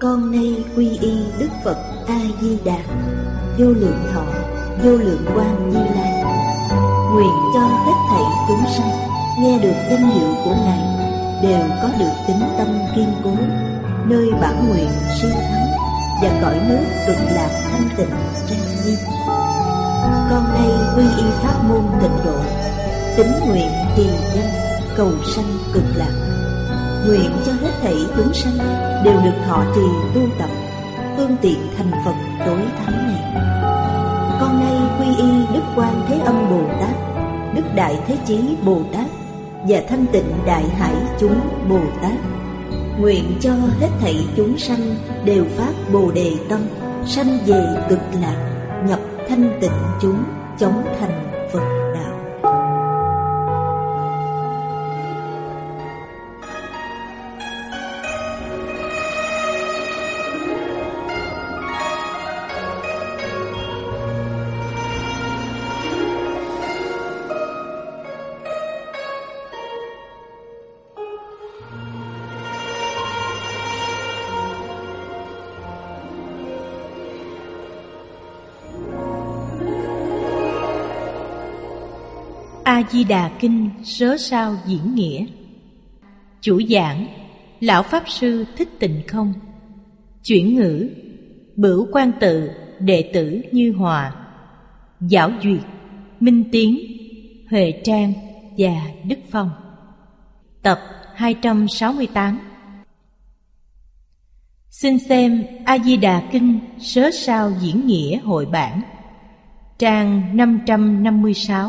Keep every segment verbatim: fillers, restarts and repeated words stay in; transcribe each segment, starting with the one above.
Con nay quy y Đức Phật A Di Đà, vô lượng thọ, vô lượng quang Như Lai. Nguyện cho hết thảy chúng sanh nghe được danh hiệu của Ngài đều có được tín tâm kiên cố, nơi bản nguyện siêu thắng và cõi nước cực lạc thanh tịnh trang nghiêm. Con nay quy y pháp môn tịnh độ, tín nguyện trì danh cầu sanh cực lạc. Nguyện cho hết thảy chúng sanh đều được thọ trì tu tập phương tiện thành Phật tối thắng này. Con nay quy y Đức Quan Thế Âm Bồ Tát, Đức Đại Thế Chí Bồ Tát và Thanh Tịnh Đại Hải chúng Bồ Tát. Nguyện cho hết thảy chúng sanh đều phát Bồ Đề tâm, sanh về cực lạc, nhập thanh tịnh chúng, chóng thành Phật đạo. A Di Đà Kinh Sớ Sao Diễn Nghĩa. Chủ giảng Lão Pháp Sư Thích Tịnh Không. Chuyển ngữ Bửu Quan Tự đệ tử Như Hòa, Giảo Duyệt, Minh Tiến, Huệ Trang và Đức Phong. Tập hai trăm sáu mươi tám. Xin xem A Di Đà Kinh Sớ Sao Diễn Nghĩa hội bản, trang năm trăm năm mươi sáu.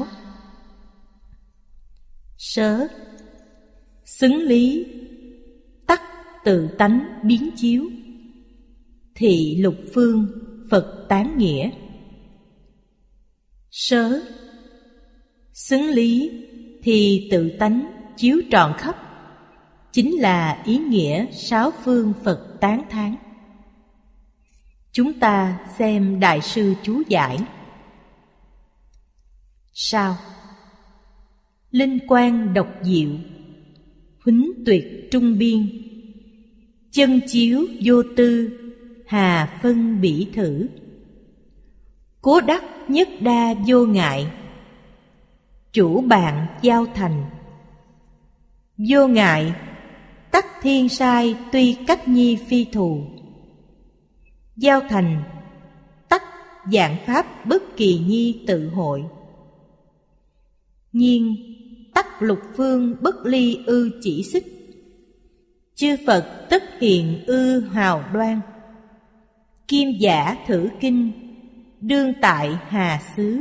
Sớ xứng lý, tắc tự tánh biến chiếu, thị lục phương Phật tán nghĩa. Sớ xứng lý thì tự tánh chiếu trọn khắp, chính là ý nghĩa sáu phương Phật tán thán. Chúng ta xem Đại sư chú giải. Sao? Linh quang độc diệu, huánh tuyệt trung biên, chân chiếu vô tư, hà phân bỉ thử. Cố đắc nhất đa vô ngại, chủ bạn giao thành. Vô ngại, tắc thiên sai tuy cách nhi phi thù. Giao thành, tắc dạng pháp bất kỳ nhi tự hội. Nhiên, tắc lục phương bất ly ư chỉ xích. Chư Phật tất hiện ư hào đoan. Kim giả thử kinh, đương tại hà xứ.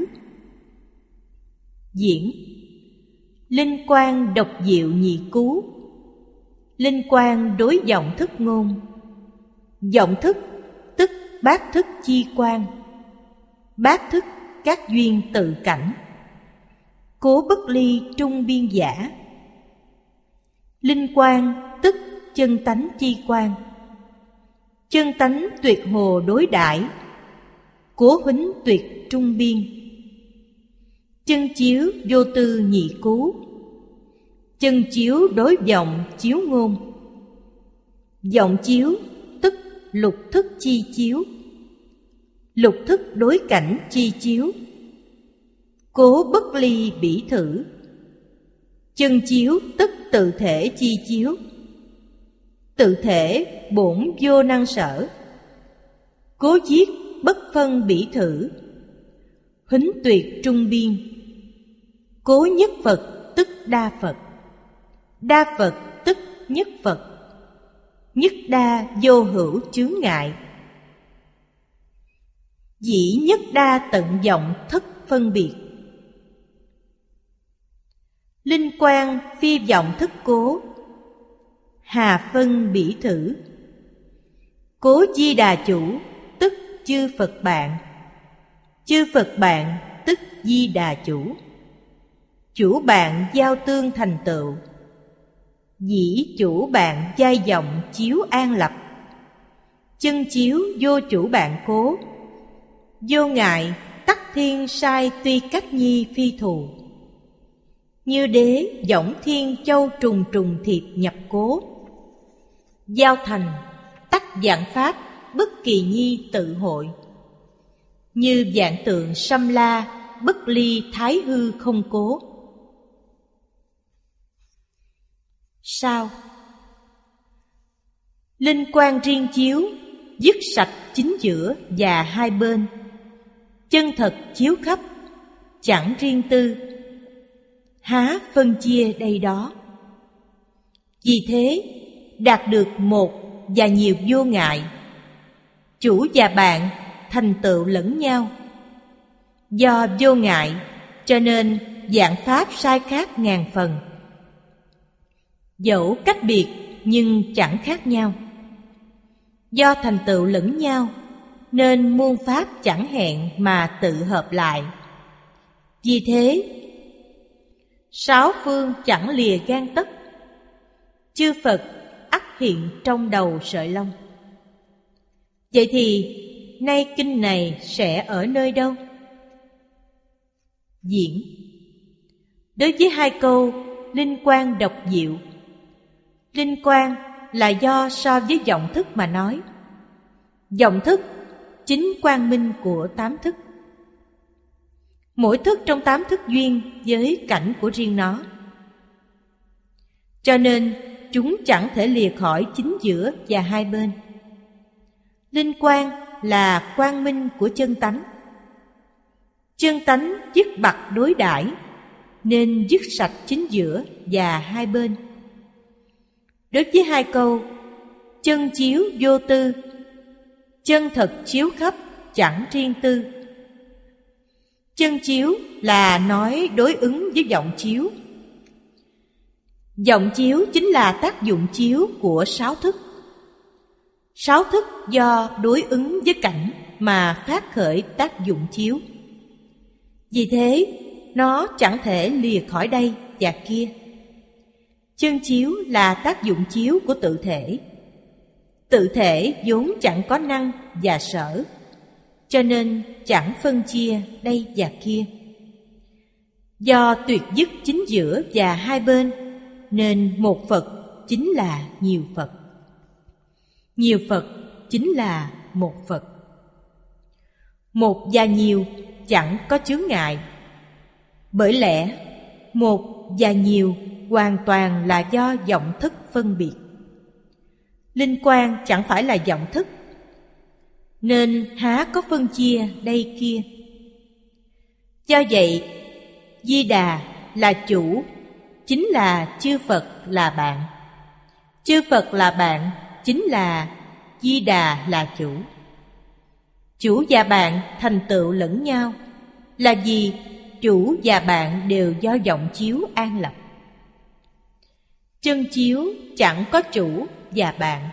Diễn linh quang độc diệu nhị cú. Linh quang đối vọng thức ngôn. Vọng thức tức bát thức chi quan, bát thức các duyên tự cảnh. Cố bất ly trung biên giả. Linh quang tức chân tánh chi quan, chân tánh tuyệt hồ đối đãi. Cố huánh tuyệt trung biên. Chân chiếu vô tư nhị cú. Chân chiếu đối vọng chiếu ngôn. Vọng chiếu tức lục thức chi chiếu, lục thức đối cảnh chi chiếu. Cố bất ly bỉ thử. Chân chiếu tức tự thể chi chiếu, tự thể bổn vô năng sở. Cố giết bất phân bỉ thử. Huánh tuyệt trung biên. Cố nhất Phật tức đa Phật, đa Phật tức nhất Phật. Nhất đa vô hữu chướng ngại. Dĩ nhất đa tận vọng thất phân biệt. Linh quang phi vọng thức cố, hà phân bỉ thử. Cố Di Đà chủ tức chư Phật bạn, chư Phật bạn tức Di Đà chủ. Chủ bạn giao tương thành tựu, dĩ chủ bạn giai vọng chiếu an lập. Chân chiếu vô chủ bạn cố, vô ngại tắc thiên sai tuy cách nhi phi thù. Như đế võng thiên châu trùng trùng thiệp nhập cố. Giao thành tắc vạn pháp, bất kỳ nhi tự hội. Như vạn tượng sâm la, bất ly thái hư không cố. Sao? Linh quang riêng chiếu, dứt sạch chính giữa và hai bên. Chân thật chiếu khắp, chẳng riêng tư. Há phân chia đây đó. Vì thế, đạt được một và nhiều vô ngại. Chủ và bạn thành tựu lẫn nhau. Do vô ngại, cho nên vạn pháp sai khác ngàn phần. Dẫu cách biệt nhưng chẳng khác nhau. Do thành tựu lẫn nhau, nên muôn pháp chẳng hẹn mà tự hợp lại. Vì thế, sáu phương chẳng lìa gan tấc. Chư Phật ắt hiện trong đầu sợi lông. Vậy thì nay kinh này sẽ ở nơi đâu? Diễn. Đối với hai câu linh quang độc diệu, linh quang là do so với vọng thức mà nói. Vọng thức chính quang minh của tám thức. Mỗi thức trong tám thức duyên với cảnh của riêng nó, cho nên chúng chẳng thể lìa khỏi chính giữa và hai bên. Linh quang là quang minh của chân tánh. Chân tánh dứt bặt đối đãi, nên dứt sạch chính giữa và hai bên. Đối với hai câu chân chiếu vô tư, chân thật chiếu khắp chẳng riêng tư. Chân chiếu là nói đối ứng với vọng chiếu. Vọng chiếu chính là tác dụng chiếu của sáu thức. Sáu thức do đối ứng với cảnh mà phát khởi tác dụng chiếu. Vì thế, nó chẳng thể lìa khỏi đây và kia. Chân chiếu là tác dụng chiếu của tự thể. Tự thể vốn chẳng có năng và sở, cho nên chẳng phân chia đây và kia. Do tuyệt dứt chính giữa và hai bên, nên một Phật chính là nhiều Phật. Nhiều Phật chính là một Phật. Một và nhiều chẳng có chướng ngại. Bởi lẽ một và nhiều hoàn toàn là do vọng thức phân biệt. Linh quang chẳng phải là vọng thức, nên há có phân chia đây kia. Do vậy, Di Đà là chủ, chính là chư Phật là bạn. Chư Phật là bạn, chính là Di Đà là chủ. Chủ và bạn thành tựu lẫn nhau, là vì chủ và bạn đều do vọng chiếu an lập. Chân chiếu chẳng có chủ và bạn.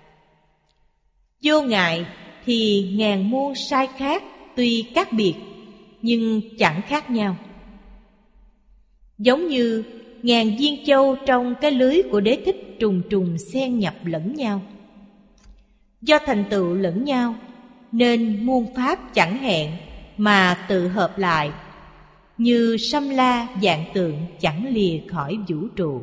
Vô ngại thì ngàn muôn sai khác, tuy khác biệt nhưng chẳng khác nhau. Giống như ngàn viên châu trong cái lưới của Đế Thích trùng trùng xen nhập lẫn nhau. Do thành tựu lẫn nhau, nên muôn pháp chẳng hẹn mà tự hợp lại, như sâm la vạn tượng chẳng lìa khỏi vũ trụ.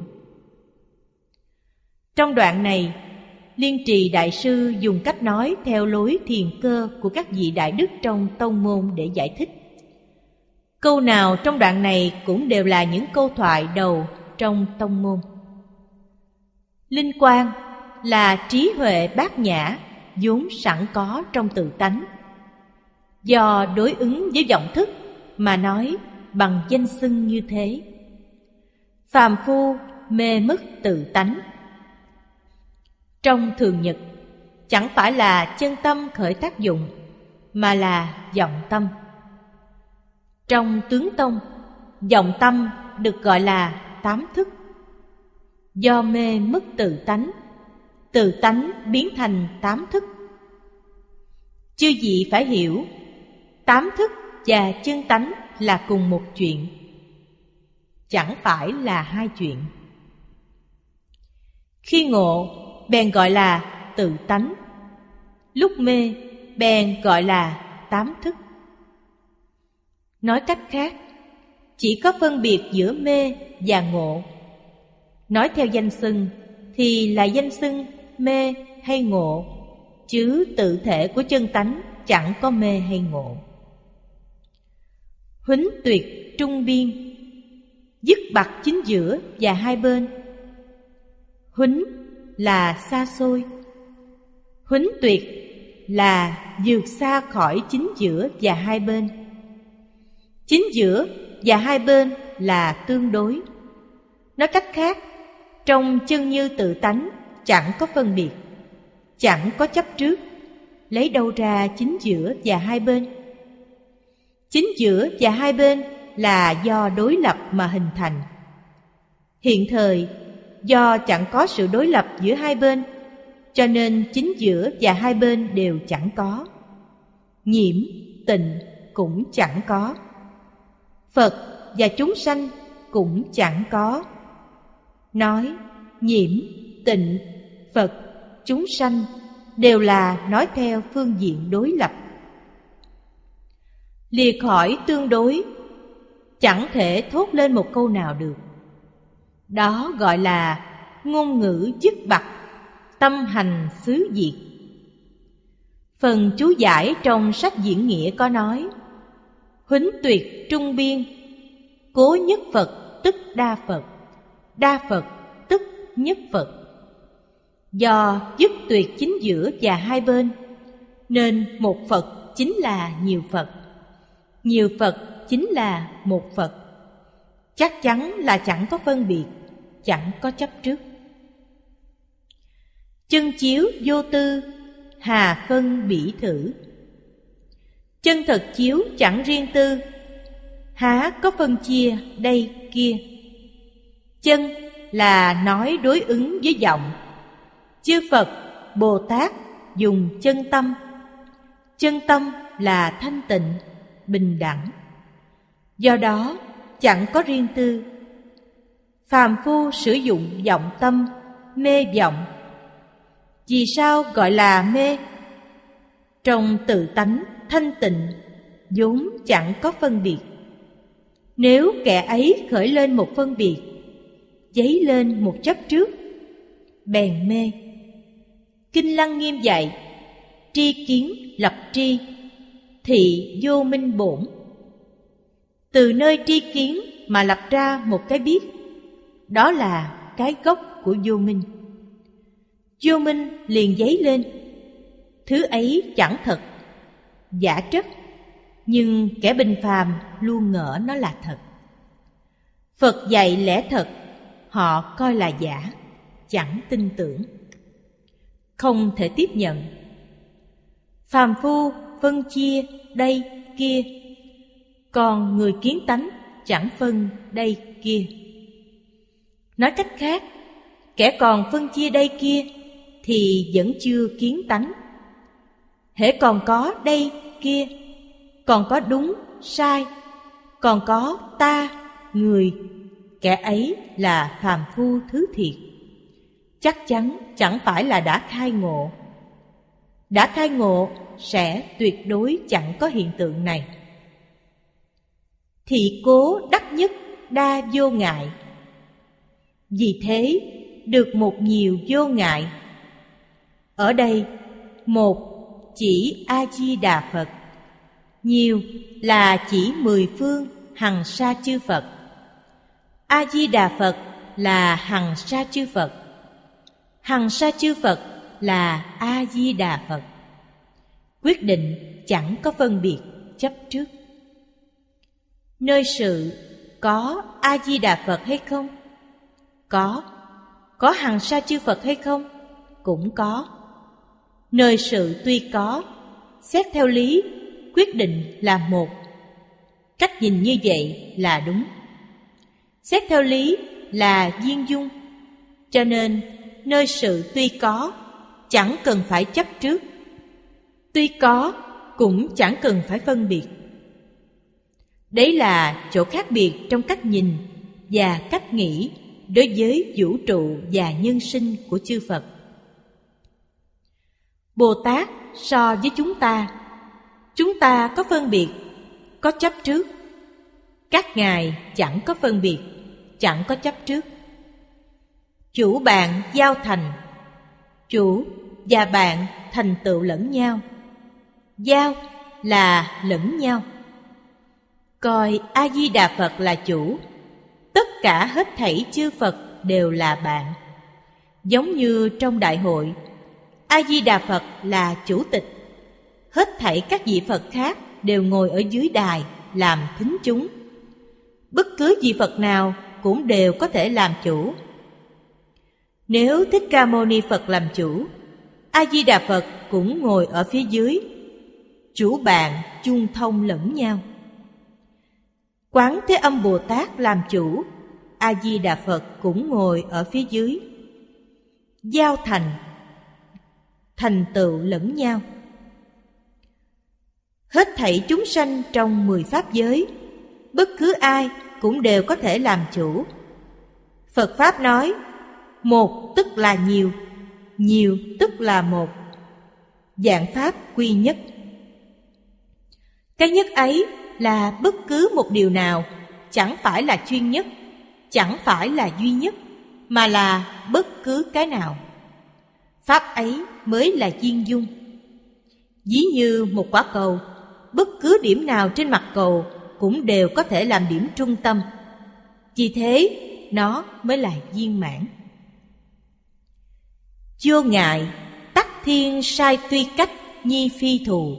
Trong đoạn này, Liên Trì Đại Sư dùng cách nói theo lối thiền cơ của các vị đại đức trong tông môn để giải thích. Câu nào trong đoạn này cũng đều là những câu thoại đầu trong tông môn. Linh quang là trí huệ bát nhã vốn sẵn có trong tự tánh. Do đối ứng với vọng thức mà nói bằng danh xưng như thế. Phàm phu mê mất tự tánh. Trong thường nhật, chẳng phải là chân tâm khởi tác dụng, mà là vọng tâm. Trong tướng tông, vọng tâm được gọi là tám thức. Do mê mất tự tánh, tự tánh biến thành tám thức. Chư vị phải hiểu, tám thức và chân tánh là cùng một chuyện, chẳng phải là hai chuyện. Khi ngộ, bèn gọi là tự tánh. Lúc mê, bèn gọi là tám thức. Nói cách khác, chỉ có phân biệt giữa mê và ngộ. Nói theo danh xưng thì là danh xưng mê hay ngộ chứ tự thể của chân tánh chẳng có mê hay ngộ. Huánh tuyệt trung biên, dứt bặt chính giữa và hai bên. Huánh là xa xôi, huánh tuyệt là vượt xa khỏi chính giữa và hai bên. Chính giữa và hai bên là tương đối. Nói cách khác, trong chân như tự tánh chẳng có phân biệt, chẳng có chấp trước. Lấy đâu ra chính giữa và hai bên? Chính giữa và hai bên là do đối lập mà hình thành. Hiện thời, do chẳng có sự đối lập giữa hai bên, cho nên chính giữa và hai bên đều chẳng có. Nhiễm, tịnh cũng chẳng có. Phật và chúng sanh cũng chẳng có. Nói nhiễm, tịnh, Phật, chúng sanh đều là nói theo phương diện đối lập. Lìa khỏi tương đối, chẳng thể thốt lên một câu nào được. Đó gọi là ngôn ngữ dứt bặt, tâm hành xứ diệt. Phần chú giải trong sách diễn nghĩa có nói: huánh tuyệt trung biên, cố nhất Phật tức đa Phật, đa Phật tức nhất Phật. Do dứt tuyệt chính giữa và hai bên, nên một Phật chính là nhiều Phật, nhiều Phật chính là một Phật. Chắc chắn là chẳng có phân biệt, chẳng có chấp trước. Chân chiếu vô tư, hà phân bỉ thử. Chân thật chiếu chẳng riêng tư, há có phân chia đây kia. Chân là nói đối ứng với vọng. Chư Phật, Bồ Tát dùng chân tâm. Chân tâm là thanh tịnh, bình đẳng. Do đó chẳng có riêng tư. Phàm phu sử dụng vọng tâm, mê vọng. Vì sao gọi là mê? Trong tự tánh thanh tịnh vốn chẳng có phân biệt. Nếu kẻ ấy khởi lên một phân biệt, dấy lên một chấp trước, bèn mê. Kinh Lăng Nghiêm dạy: tri kiến lập tri, thị vô minh bổn. Từ nơi tri kiến mà lập ra một cái biết, đó là cái gốc của vô minh. Vô minh liền dấy lên. Thứ ấy chẳng thật, giả trất, nhưng kẻ bình phàm luôn ngỡ nó là thật. Phật dạy lẽ thật, họ coi là giả, chẳng tin tưởng, không thể tiếp nhận. Phàm phu phân chia đây kia, còn người kiến tánh chẳng phân đây kia. Nói cách khác, kẻ còn phân chia đây kia thì vẫn chưa kiến tánh. Hễ còn có đây kia, còn có đúng sai, còn có ta người, kẻ ấy là phàm phu thứ thiệt, chắc chắn chẳng phải là đã khai ngộ. Đã khai ngộ sẽ tuyệt đối chẳng có hiện tượng này. Thị cố đắc nhất đa vô ngại. Vì thế được một nhiều vô ngại. Ở đây một chỉ A-di-đà Phật, nhiều là chỉ mười phương hằng sa chư Phật. A-di-đà Phật là hằng sa chư Phật, hằng sa chư Phật là A-di-đà Phật. Quyết định chẳng có phân biệt chấp trước. Nơi sự có A-di-đà Phật hay không? Có. Có hằng sa chư Phật hay không? Cũng có. Nơi sự tuy có, xét theo lý, quyết định là một. Cách nhìn như vậy là đúng. Xét theo lý là viên dung, cho nên nơi sự tuy có, chẳng cần phải chấp trước. Tuy có, cũng chẳng cần phải phân biệt. Đấy là chỗ khác biệt trong cách nhìn và cách nghĩ đối với vũ trụ và nhân sinh của chư Phật. Bồ Tát so với chúng ta, chúng ta có phân biệt, có chấp trước. Các ngài chẳng có phân biệt, chẳng có chấp trước. Chủ bạn giao thành, chủ và bạn thành tựu lẫn nhau. Giao là lẫn nhau. Coi A-di-đà Phật là chủ, tất cả hết thảy chư Phật đều là bạn. Giống như trong đại hội, A-di-đà Phật là chủ tịch, hết thảy các vị Phật khác đều ngồi ở dưới đài làm thính chúng. Bất cứ vị Phật nào cũng đều có thể làm chủ. Nếu Thích Ca Mâu Ni Phật làm chủ, A-di-đà Phật cũng ngồi ở phía dưới, chủ bạn chung thông lẫn nhau. Quán Thế Âm Bồ Tát làm chủ, A-di-đà Phật cũng ngồi ở phía dưới. Giao thành, thành tựu lẫn nhau. Hết thảy chúng sanh trong mười pháp giới, bất cứ ai cũng đều có thể làm chủ. Phật Pháp nói, một tức là nhiều, nhiều tức là một. Vạn Pháp quy nhất. Cái nhất ấy là bất cứ một điều nào chẳng phải là chuyên nhất, chẳng phải là duy nhất, mà là bất cứ cái nào. Pháp ấy mới là viên dung. Ví như một quả cầu, bất cứ điểm nào trên mặt cầu cũng đều có thể làm điểm trung tâm. Vì thế, nó mới là viên mãn. Vô ngại, tắc thiên sai tuy cách nhi phi thù.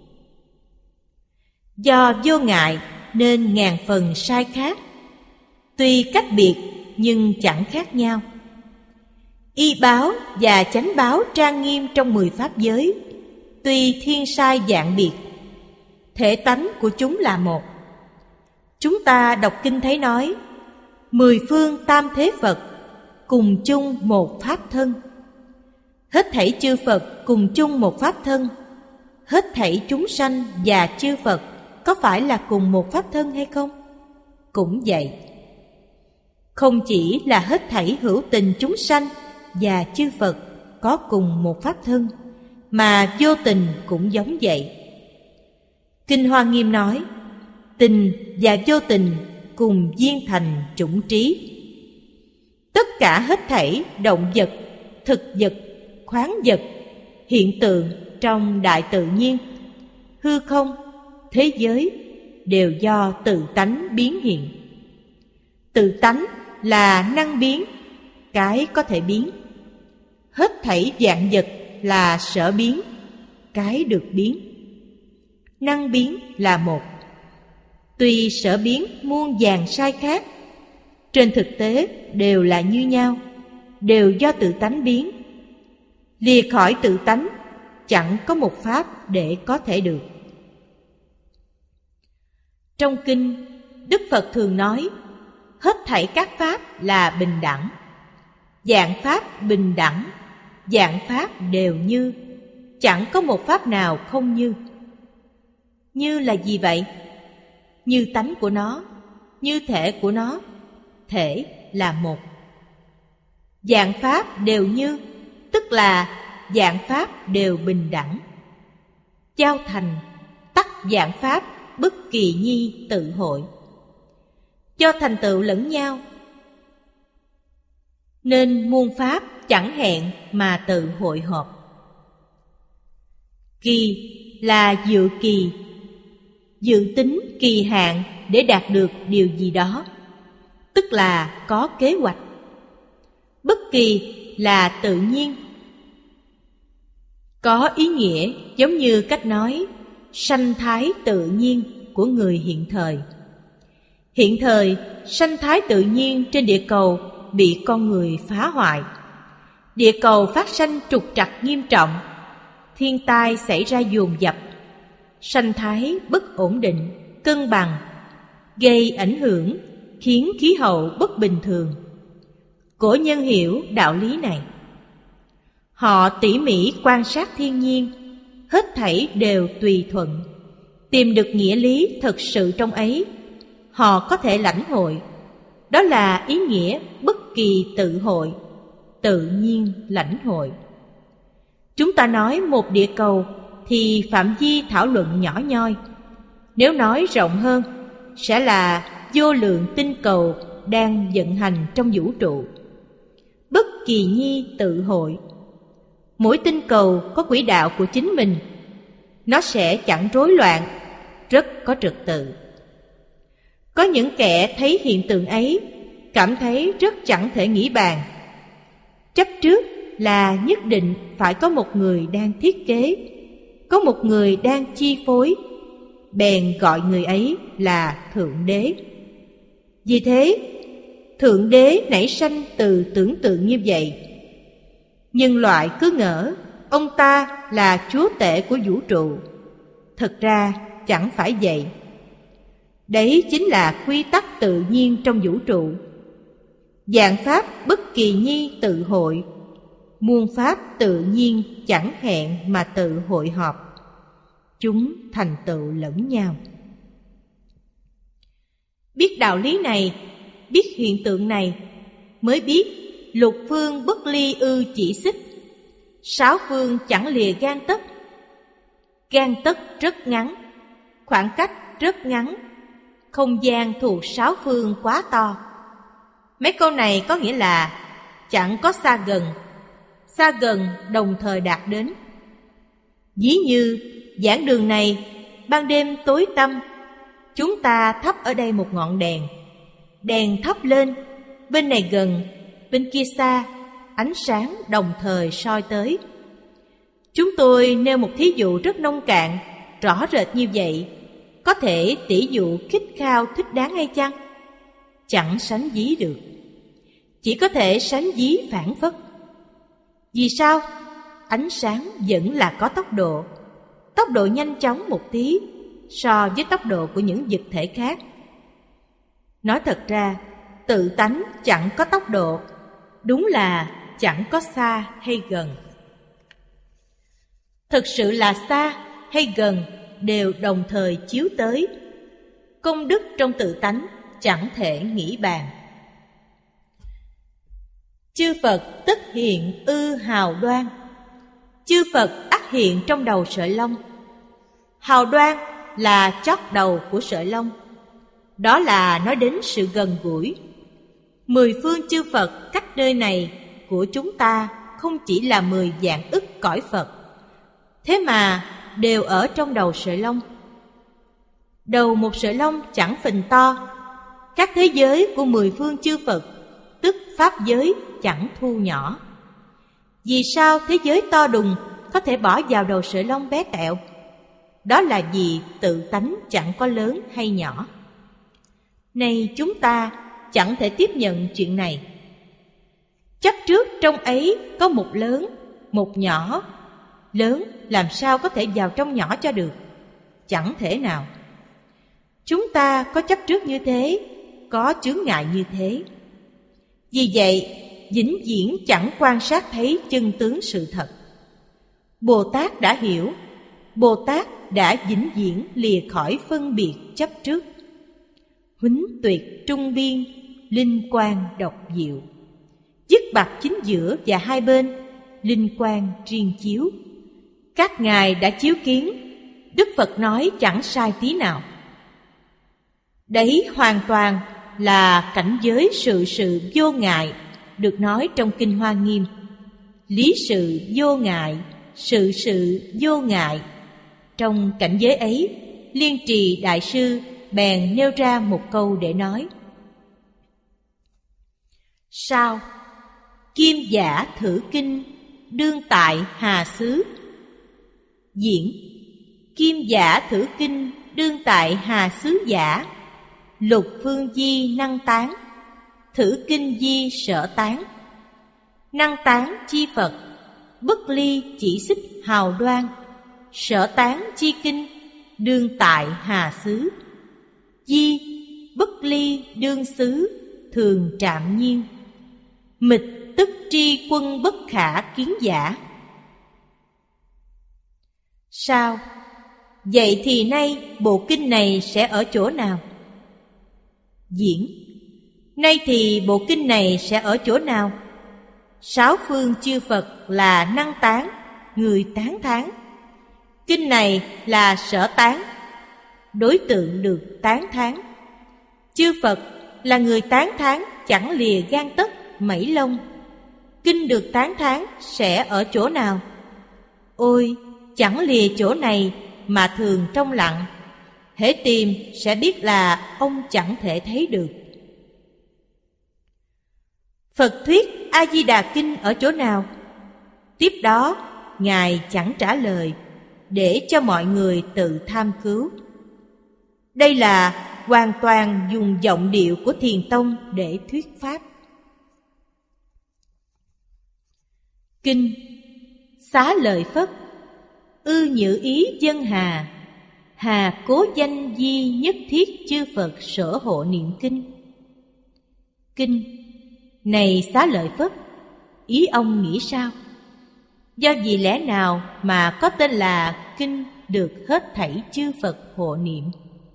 Do vô ngại nên ngàn phần sai khác, tuy cách biệt nhưng chẳng khác nhau. Y báo và chánh báo trang nghiêm trong mười pháp giới, tuy thiên sai dạng biệt, thể tánh của chúng là một. Chúng ta đọc kinh thấy nói, mười phương tam thế Phật cùng chung một pháp thân. Hết thảy chư Phật cùng chung một pháp thân. Hết thảy chúng sanh và chư Phật có phải là cùng một pháp thân hay không? Cũng vậy. Không chỉ là hết thảy hữu tình chúng sanh và chư Phật có cùng một pháp thân, mà vô tình cũng giống vậy. Kinh Hoa Nghiêm nói, tình và vô tình cùng viên thành chủng trí. Tất cả hết thảy động vật, thực vật, khoáng vật, hiện tượng trong đại tự nhiên, hư không, thế giới đều do tự tánh biến hiện. Tự tánh là năng biến, cái có thể biến. Hết thảy vạn vật là sở biến, cái được biến. Năng biến là một. Tuy sở biến muôn vàn sai khác, trên thực tế đều là như nhau, đều do tự tánh biến. Lìa khỏi tự tánh, chẳng có một pháp để có thể được. Trong kinh, Đức Phật thường nói, hết thảy các pháp là bình đẳng. Vạn pháp bình đẳng, vạn pháp đều như, chẳng có một pháp nào không như. Như là gì vậy? Như tánh của nó, như thể của nó, thể là một. Vạn pháp đều như, tức là vạn pháp đều bình đẳng. Giao thành, tắc vạn pháp bất kỳ nhi tự hội. Do thành tựu lẫn nhau nên muôn pháp chẳng hẹn mà tự hội họp. Kỳ là dự kỳ, dự tính kỳ hạn để đạt được điều gì đó, tức là có kế hoạch. Bất kỳ là tự nhiên, có ý nghĩa giống như cách nói sanh thái tự nhiên của người hiện thời. Hiện thời, sanh thái tự nhiên trên địa cầu bị con người phá hoại. Địa cầu phát sanh trục trặc nghiêm trọng, thiên tai xảy ra dồn dập, sanh thái bất ổn định, cân bằng, gây ảnh hưởng, khiến khí hậu bất bình thường. Cổ nhân hiểu đạo lý này. Họ tỉ mỉ quan sát thiên nhiên, hết thảy đều tùy thuận, tìm được nghĩa lý thực sự trong ấy, họ có thể lãnh hội. Đó là ý nghĩa bất kỳ tự hội, tự nhiên lãnh hội. Chúng ta nói một địa cầu thì phạm vi thảo luận nhỏ nhoi. Nếu nói rộng hơn, sẽ là vô lượng tinh cầu đang vận hành trong vũ trụ. Bất kỳ nhi tự hội. Mỗi tinh cầu có quỹ đạo của chính mình. Nó sẽ chẳng rối loạn, rất có trật tự. Có những kẻ thấy hiện tượng ấy, cảm thấy rất chẳng thể nghĩ bàn. Chấp trước là nhất định phải có một người đang thiết kế, có một người đang chi phối, bèn gọi người ấy là Thượng Đế. Vì thế, Thượng Đế nảy sanh từ tưởng tượng như vậy. Nhân loại cứ ngỡ ông ta là chúa tể của vũ trụ. Thật ra chẳng phải vậy. Đấy chính là quy tắc tự nhiên trong vũ trụ. Vạn pháp bất kỳ nhi tự hội, muôn pháp tự nhiên chẳng hẹn mà tự hội họp. Chúng thành tựu lẫn nhau. Biết đạo lý này, biết hiện tượng này, mới biết lục phương bất ly ư chỉ xích, sáu phương chẳng lìa gang tấc. Gang tấc rất ngắn, khoảng cách rất ngắn, không gian thuộc sáu phương quá to. Mấy câu này có nghĩa là chẳng có xa gần, xa gần đồng thời đạt đến. Ví như giảng đường này ban đêm tối tăm, chúng ta thắp ở đây một ngọn đèn. Đèn thắp lên, bên này gần, bên kia xa, ánh sáng đồng thời soi tới. Chúng tôi nêu một thí dụ rất nông cạn, rõ rệt như vậy, có thể tỉ dụ khích khao thích đáng hay chăng? Chẳng sánh ví được. Chỉ có thể sánh ví phản phất. Vì sao? Ánh sáng vẫn là có tốc độ, tốc độ nhanh chóng một tí so với tốc độ của những vật thể khác. Nói thật ra, tự tánh chẳng có tốc độ, đúng là chẳng có xa hay gần. Thực sự là xa hay gần đều đồng thời chiếu tới. Công đức trong tự tánh chẳng thể nghĩ bàn. Chư Phật tức hiện ư hào đoan. Chư Phật ắt hiện trong đầu sợi lông. Hào đoan là chót đầu của sợi lông. Đó là nói đến sự gần gũi. Mười phương chư Phật cách nơi này của chúng ta không chỉ là mười vạn ức cõi Phật, thế mà đều ở trong đầu sợi lông. Đầu một sợi lông chẳng phình to. Các thế giới của mười phương chư Phật, tức pháp giới, chẳng thu nhỏ. Vì sao thế giới to đùng có thể bỏ vào đầu sợi lông bé tẹo? Đó là vì tự tánh chẳng có lớn hay nhỏ. Này chúng ta chẳng thể tiếp nhận chuyện này. Chấp trước trong ấy có một lớn, một nhỏ. Lớn làm sao có thể vào trong nhỏ cho được? Chẳng thể nào. Chúng ta có chấp trước như thế, có chướng ngại như thế. Vì vậy, vĩnh viễn chẳng quan sát thấy chân tướng sự thật. Bồ Tát đã hiểu, Bồ Tát đã vĩnh viễn lìa khỏi phân biệt chấp trước. Huánh tuyệt trung biên, linh quang độc diệu. Dứt bạc chính giữa và hai bên, linh quang riêng chiếu. Các ngài đã chiếu kiến, Đức Phật nói chẳng sai tí nào. Đấy hoàn toàn là cảnh giới sự sự vô ngại, được nói trong Kinh Hoa Nghiêm. Lý sự vô ngại, sự sự vô ngại. Trong cảnh giới ấy, Liên Trì Đại Sư bèn nêu ra một câu để nói. Sao? Kim giả thử kinh, đương tại hà xứ. Diễn. Kim giả thử kinh, đương tại hà xứ giả. Lục phương di năng tán, thử kinh di sở tán. Năng tán chi Phật, bất ly chỉ xích hào đoan. Sở tán chi kinh, đương tại hà xứ. Di, bất ly đương xứ, thường trạm nhiên. Mịch tức tri quân bất khả kiến giả. Sao? Vậy thì nay bộ kinh này sẽ ở chỗ nào? Diễn. Nay thì bộ kinh này sẽ ở chỗ nào? Sáu phương chư Phật là năng tán, người tán thán. Kinh này là sở tán, đối tượng được tán thán. Chư Phật là người tán thán chẳng lìa gan tấc mảy lông. Kinh được tán thán sẽ ở chỗ nào? Ôi, chẳng lìa chỗ này mà thường trong lặng, hễ tìm sẽ biết là ông chẳng thể thấy được. Phật thuyết A-di-đà Kinh ở chỗ nào? Tiếp đó, Ngài chẳng trả lời, để cho mọi người tự tham cứu. Đây là hoàn toàn dùng giọng điệu của Thiền Tông để thuyết pháp. Kinh Xá Lợi Phất. Ư nhữ ý dân hà, hà cố danh di nhất thiết chư Phật sở hộ niệm kinh. Kinh Này Xá Lợi Phất, ý ông nghĩ sao? Do vì lẽ nào mà có tên là kinh được hết thảy chư Phật hộ niệm?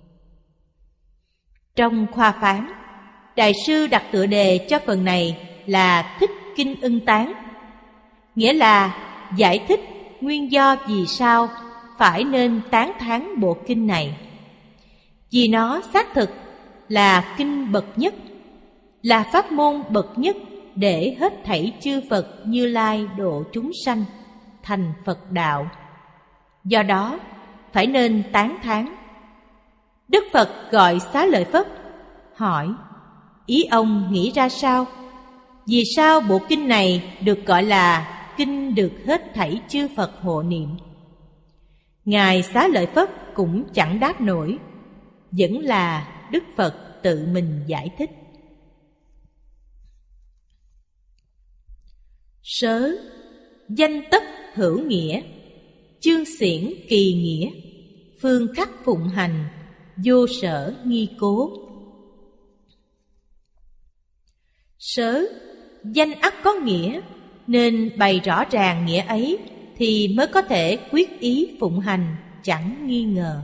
Trong khoa phán, Đại sư đặt tựa đề cho phần này là Thích Kinh Ưng Tán, nghĩa là giải thích nguyên do vì sao phải nên tán thán bộ kinh này. Vì nó xác thực là kinh bậc nhất, là pháp môn bậc nhất để hết thảy chư Phật Như Lai độ chúng sanh thành Phật đạo. Do đó phải nên tán thán. Đức Phật gọi Xá Lợi Phất, hỏi: ý ông nghĩ ra sao? Vì sao bộ kinh này được gọi là kinh được hết thảy chư Phật hộ niệm? Ngài Xá Lợi Phất cũng chẳng đáp nổi, vẫn là Đức Phật tự mình giải thích. Sớ danh tất hữu nghĩa, chương xiển kỳ nghĩa, phương khắc phụng hành, vô sở nghi cố. Sớ danh ắt có nghĩa, nên bày rõ ràng nghĩa ấy thì mới có thể quyết ý phụng hành, chẳng nghi ngờ.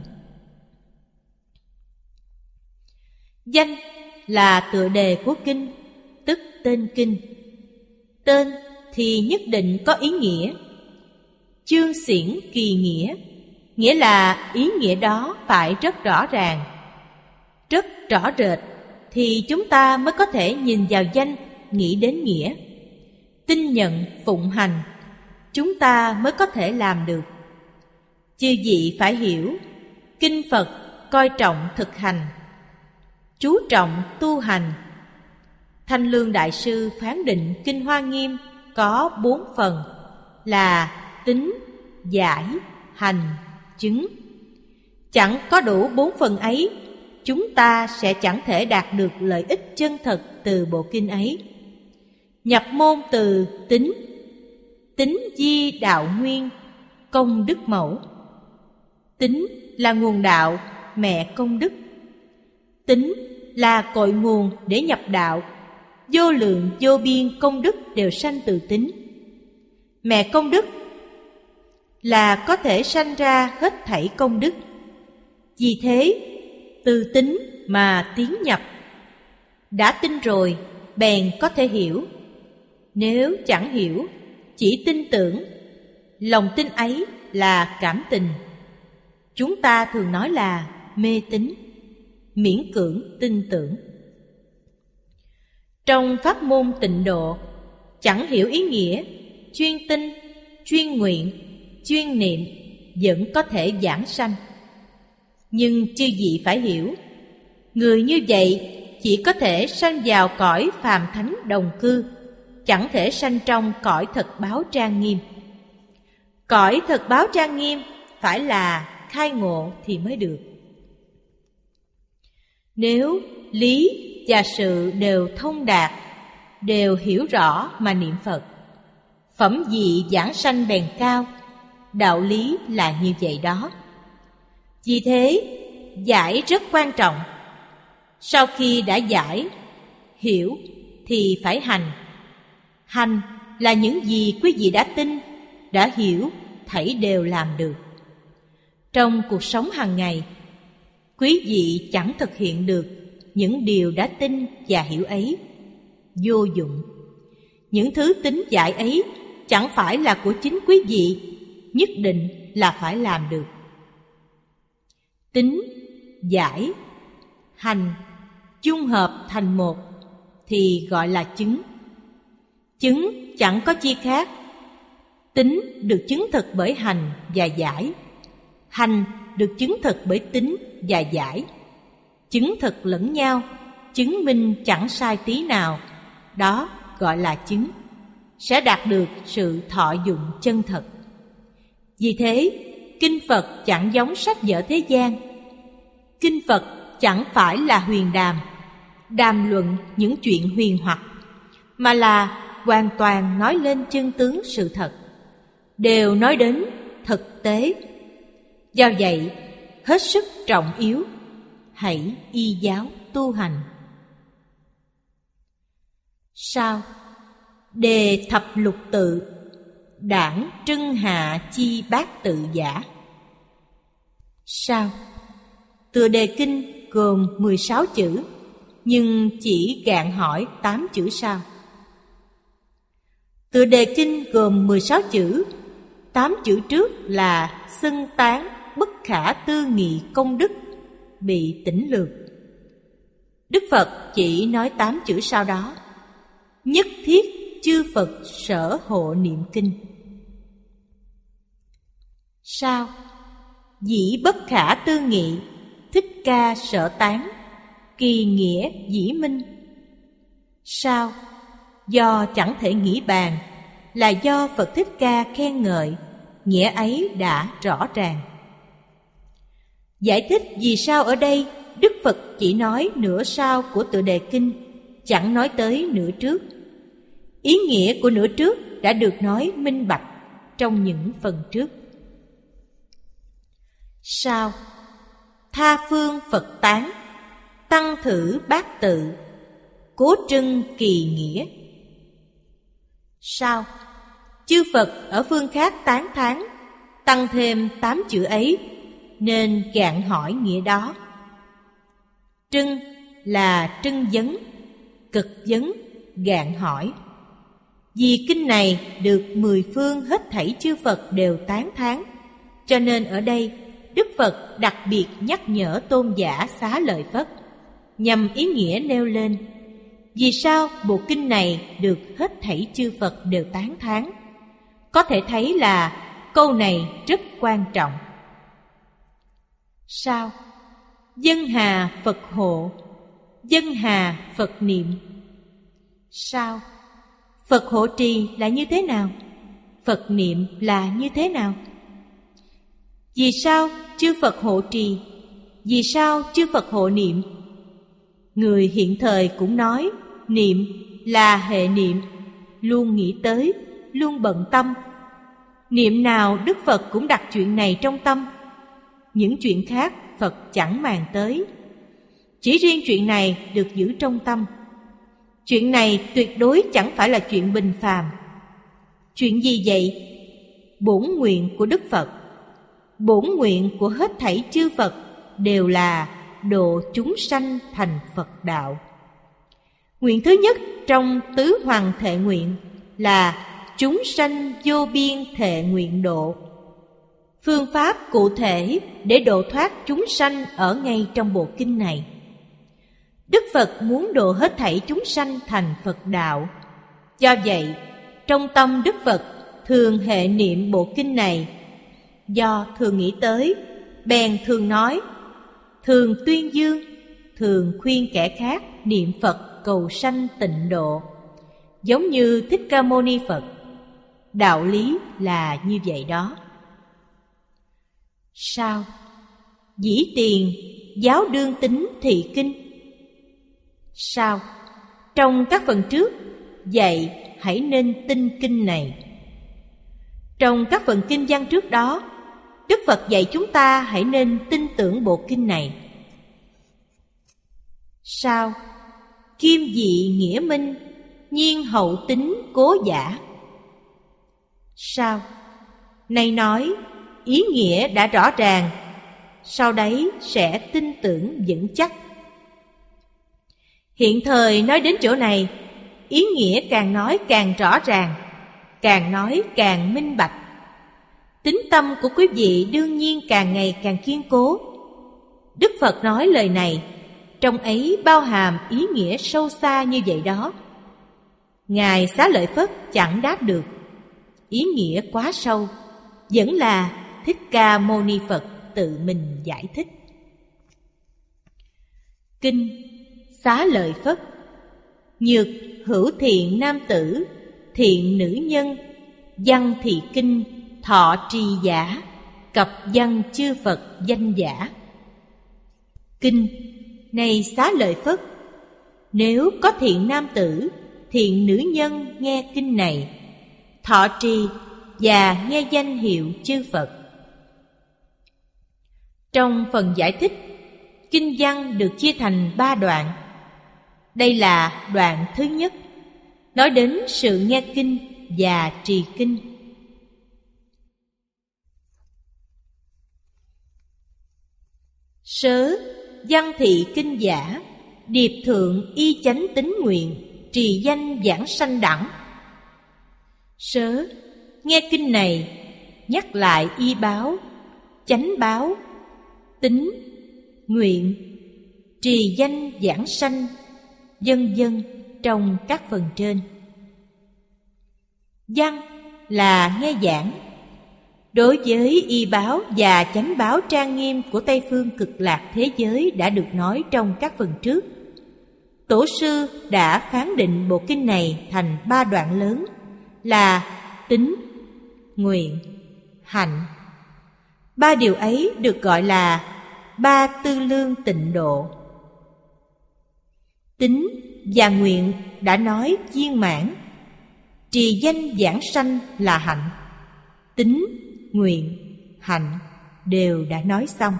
Danh là tựa đề của kinh, tức tên kinh. Tên thì nhất định có ý nghĩa. Chương xiển kỳ nghĩa, nghĩa là ý nghĩa đó phải rất rõ ràng, rất rõ rệt, thì chúng ta mới có thể nhìn vào danh, nghĩ đến nghĩa. Tin nhận phụng hành, chúng ta mới có thể làm được. Chư vị phải hiểu, kinh Phật coi trọng thực hành, chú trọng tu hành. Thanh Lương Đại Sư phán định Kinh Hoa Nghiêm có bốn phần là tín, giải, hành, chứng. Chẳng có đủ bốn phần ấy, chúng ta sẽ chẳng thể đạt được lợi ích chân thật từ bộ kinh ấy. Nhập môn từ tín, tín di đạo nguyên, công đức mẫu. Tín là nguồn đạo, mẹ công đức. Tín là cội nguồn để nhập đạo, vô lượng vô biên công đức đều sanh từ tín. Mẹ công đức là có thể sanh ra hết thảy công đức. Vì thế, từ tín mà tiến nhập. Đã tin rồi, bèn có thể hiểu. Nếu chẳng hiểu, chỉ tin tưởng, lòng tin ấy là cảm tình. Chúng ta thường nói là mê tín, miễn cưỡng tin tưởng. Trong pháp môn tịnh độ, chẳng hiểu ý nghĩa, chuyên tin, chuyên nguyện, chuyên niệm vẫn có thể giảng sanh. Nhưng chư vị phải hiểu, người như vậy chỉ có thể sanh vào cõi phàm thánh đồng cư, chẳng thể sanh trong cõi thật báo trang nghiêm. Cõi thật báo trang nghiêm phải là khai ngộ thì mới được. Nếu lý và sự đều thông đạt, đều hiểu rõ mà niệm Phật, phẩm vị giảng sanh bèn cao. Đạo lý là như vậy đó. Vì thế, giải rất quan trọng. Sau khi đã giải, hiểu thì phải hành. Hành là những gì quý vị đã tin, đã hiểu, thảy đều làm được. Trong cuộc sống hàng ngày, quý vị chẳng thực hiện được những điều đã tin và hiểu ấy, vô dụng. Những thứ tín giải ấy chẳng phải là của chính quý vị, nhất định là phải làm được. Tín, giải, hành chung hợp thành một thì gọi là chứng. Chứng chẳng có chi khác. Tính được chứng thực bởi hành và giải. Hành được chứng thực bởi tính và giải. Chứng thực lẫn nhau, chứng minh chẳng sai tí nào. Đó gọi là chứng. Sẽ đạt được sự thọ dụng chân thật. Vì thế, kinh Phật chẳng giống sách vở thế gian. Kinh Phật chẳng phải là huyền đàm, đàm luận những chuyện huyền hoặc, mà là hoàn toàn nói lên chân tướng sự thật, đều nói đến thực tế. Do vậy, hết sức trọng yếu, hãy y giáo tu hành. Sao? Đề thập lục tự, đảng trưng hạ chi bát tự giả. Sao? Tựa đề kinh gồm mười sáu chữ, nhưng chỉ gạn hỏi tám chữ sau. Tựa đề kinh gồm mười sáu chữ, tám chữ trước là xưng tán bất khả tư nghị công đức, bị tỉnh lược. Đức Phật chỉ nói tám chữ sau đó: nhất thiết chư Phật sở hộ niệm kinh. Sao? Dĩ bất khả tư nghị, Thích Ca sở tán, kỳ nghĩa dĩ minh. Sao? Do chẳng thể nghĩ bàn, là do Phật Thích Ca khen ngợi, nghĩa ấy đã rõ ràng. Giải thích vì sao ở đây Đức Phật chỉ nói nửa sau của tựa đề kinh, chẳng nói tới nửa trước. Ý nghĩa của nửa trước đã được nói minh bạch trong những phần trước. Sao? Tha phương Phật tán, tăng thử bát tự, cố trưng kỳ nghĩa. Sao? Chư Phật ở phương khác tán thán, tăng thêm tám chữ ấy, nên gạn hỏi nghĩa đó. Trưng là trưng vấn, cực vấn, gạn hỏi. Vì kinh này được mười phương hết thảy chư Phật đều tán thán, cho nên ở đây Đức Phật đặc biệt nhắc nhở tôn giả Xá Lợi Phất, nhằm ý nghĩa nêu lên vì sao bộ kinh này được hết thảy chư Phật đều tán thán. Có thể thấy là câu này rất quan trọng. Sao? Dân hà Phật hộ, dân hà Phật niệm. Sao? Phật hộ trì là như thế nào? Phật niệm là như thế nào? Vì sao chư Phật hộ trì? Vì sao chư Phật hộ niệm? Người hiện thời cũng nói niệm là hệ niệm, luôn nghĩ tới, luôn bận tâm. Niệm nào Đức Phật cũng đặt chuyện này trong tâm. Những chuyện khác Phật chẳng màng tới, chỉ riêng chuyện này được giữ trong tâm. Chuyện này tuyệt đối chẳng phải là chuyện bình phàm. Chuyện gì vậy? Bổn nguyện của Đức Phật, bổn nguyện của hết thảy chư Phật đều là độ chúng sanh thành Phật đạo. Nguyện thứ nhất trong tứ hoàng thệ nguyện là chúng sanh vô biên thệ nguyện độ. Phương pháp cụ thể để độ thoát chúng sanh ở ngay trong bộ kinh này. Đức Phật muốn độ hết thảy chúng sanh thành Phật đạo. Do vậy, trong tâm Đức Phật thường hệ niệm bộ kinh này. Do thường nghĩ tới, bèn thường nói, thường tuyên dương, thường khuyên kẻ khác niệm Phật cầu sanh tịnh độ. Giống như Thích Ca Mâu Ni Phật. Đạo lý là như vậy đó. Sao? Dĩ tiền giáo đương tính thị kinh. Sao? Trong các phần trước dạy hãy nên tin kinh này. Trong các phần kinh văn trước đó, Đức Phật dạy chúng ta hãy nên tin tưởng bộ kinh này. Sao? Kim dị nghĩa minh, nhiên hậu tính cố giả. Sao? Này nói, ý nghĩa đã rõ ràng, sau đấy sẽ tin tưởng vững chắc. Hiện thời nói đến chỗ này, ý nghĩa càng nói càng rõ ràng, càng nói càng minh bạch. Tín tâm của quý vị đương nhiên càng ngày càng kiên cố. Đức Phật nói lời này, trong ấy bao hàm ý nghĩa sâu xa như vậy đó. Ngài Xá Lợi Phất chẳng đáp được. ý nghĩa quá sâu, vẫn là Thích Ca Mâu Ni Phật tự mình giải thích. Kinh Xá Lợi Phất: Nhược hữu thiện nam tử, thiện nữ nhân, văn thị kinh, thọ trì giả, cập văn chư Phật danh giả. Kinh: Này Xá Lợi Phất, nếu có thiện nam tử, thiện nữ nhân nghe kinh này, thọ trì và nghe danh hiệu chư Phật. Trong phần giải thích, kinh văn được chia thành ba đoạn. Đây là đoạn thứ nhất, nói đến sự nghe kinh và trì kinh. Sớ văn thị kinh giả, điệp thượng y chánh tín nguyện, trì danh giảng sanh đẳng. Sớ nghe kinh này, nhắc lại y báo, chánh báo, tín, nguyện, trì danh giảng sanh, vân vân trong các phần trên. Văn là nghe giảng. Đối với y báo và chánh báo trang nghiêm của Tây phương cực lạc thế giới đã được nói trong các phần trước, Tổ sư đã phán định bộ kinh này thành ba đoạn lớn là tín, nguyện, hạnh. Ba điều ấy được gọi là ba tư lương tịnh độ. Tín và nguyện đã nói viên mãn, trì danh giảng sanh là hạnh. Tín, nguyện, hạnh đều đã nói xong.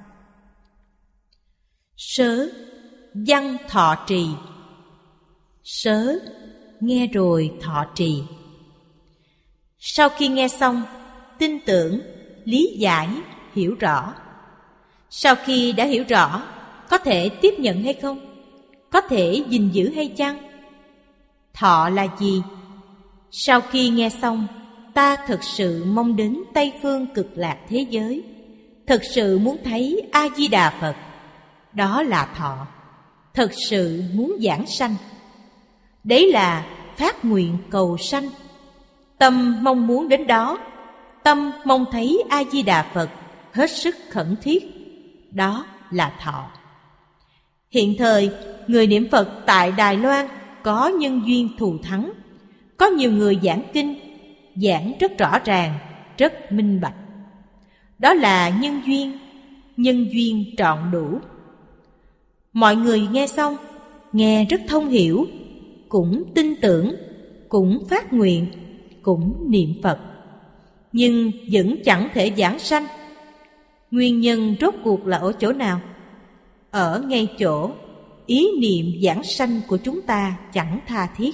Sớ văn thọ trì. Sớ nghe rồi thọ trì. Sau khi nghe xong, tin tưởng, lý giải, hiểu rõ. Sau khi đã hiểu rõ, có thể tiếp nhận hay không? Có thể gìn giữ hay chăng? Thọ là gì? Sau khi nghe xong, ta thực sự mong đến Tây phương cực lạc thế giới, thực sự muốn thấy A-di-đà Phật. Đó là thọ. Thực sự muốn giảng sanh. Đấy là phát nguyện cầu sanh. Tâm mong muốn đến đó, tâm mong thấy A-di-đà Phật hết sức khẩn thiết. Đó là thọ. Hiện thời, người niệm Phật tại Đài Loan có nhân duyên thù thắng. Có nhiều người giảng kinh, giảng rất rõ ràng, rất minh bạch. Đó là nhân duyên, nhân duyên trọn đủ. Mọi người nghe xong, nghe rất thông hiểu, cũng tin tưởng, cũng phát nguyện, cũng niệm Phật, nhưng vẫn chẳng thể giảng sanh. Nguyên nhân rốt cuộc là ở chỗ nào? Ở ngay chỗ ý niệm giảng sanh của chúng ta chẳng tha thiết.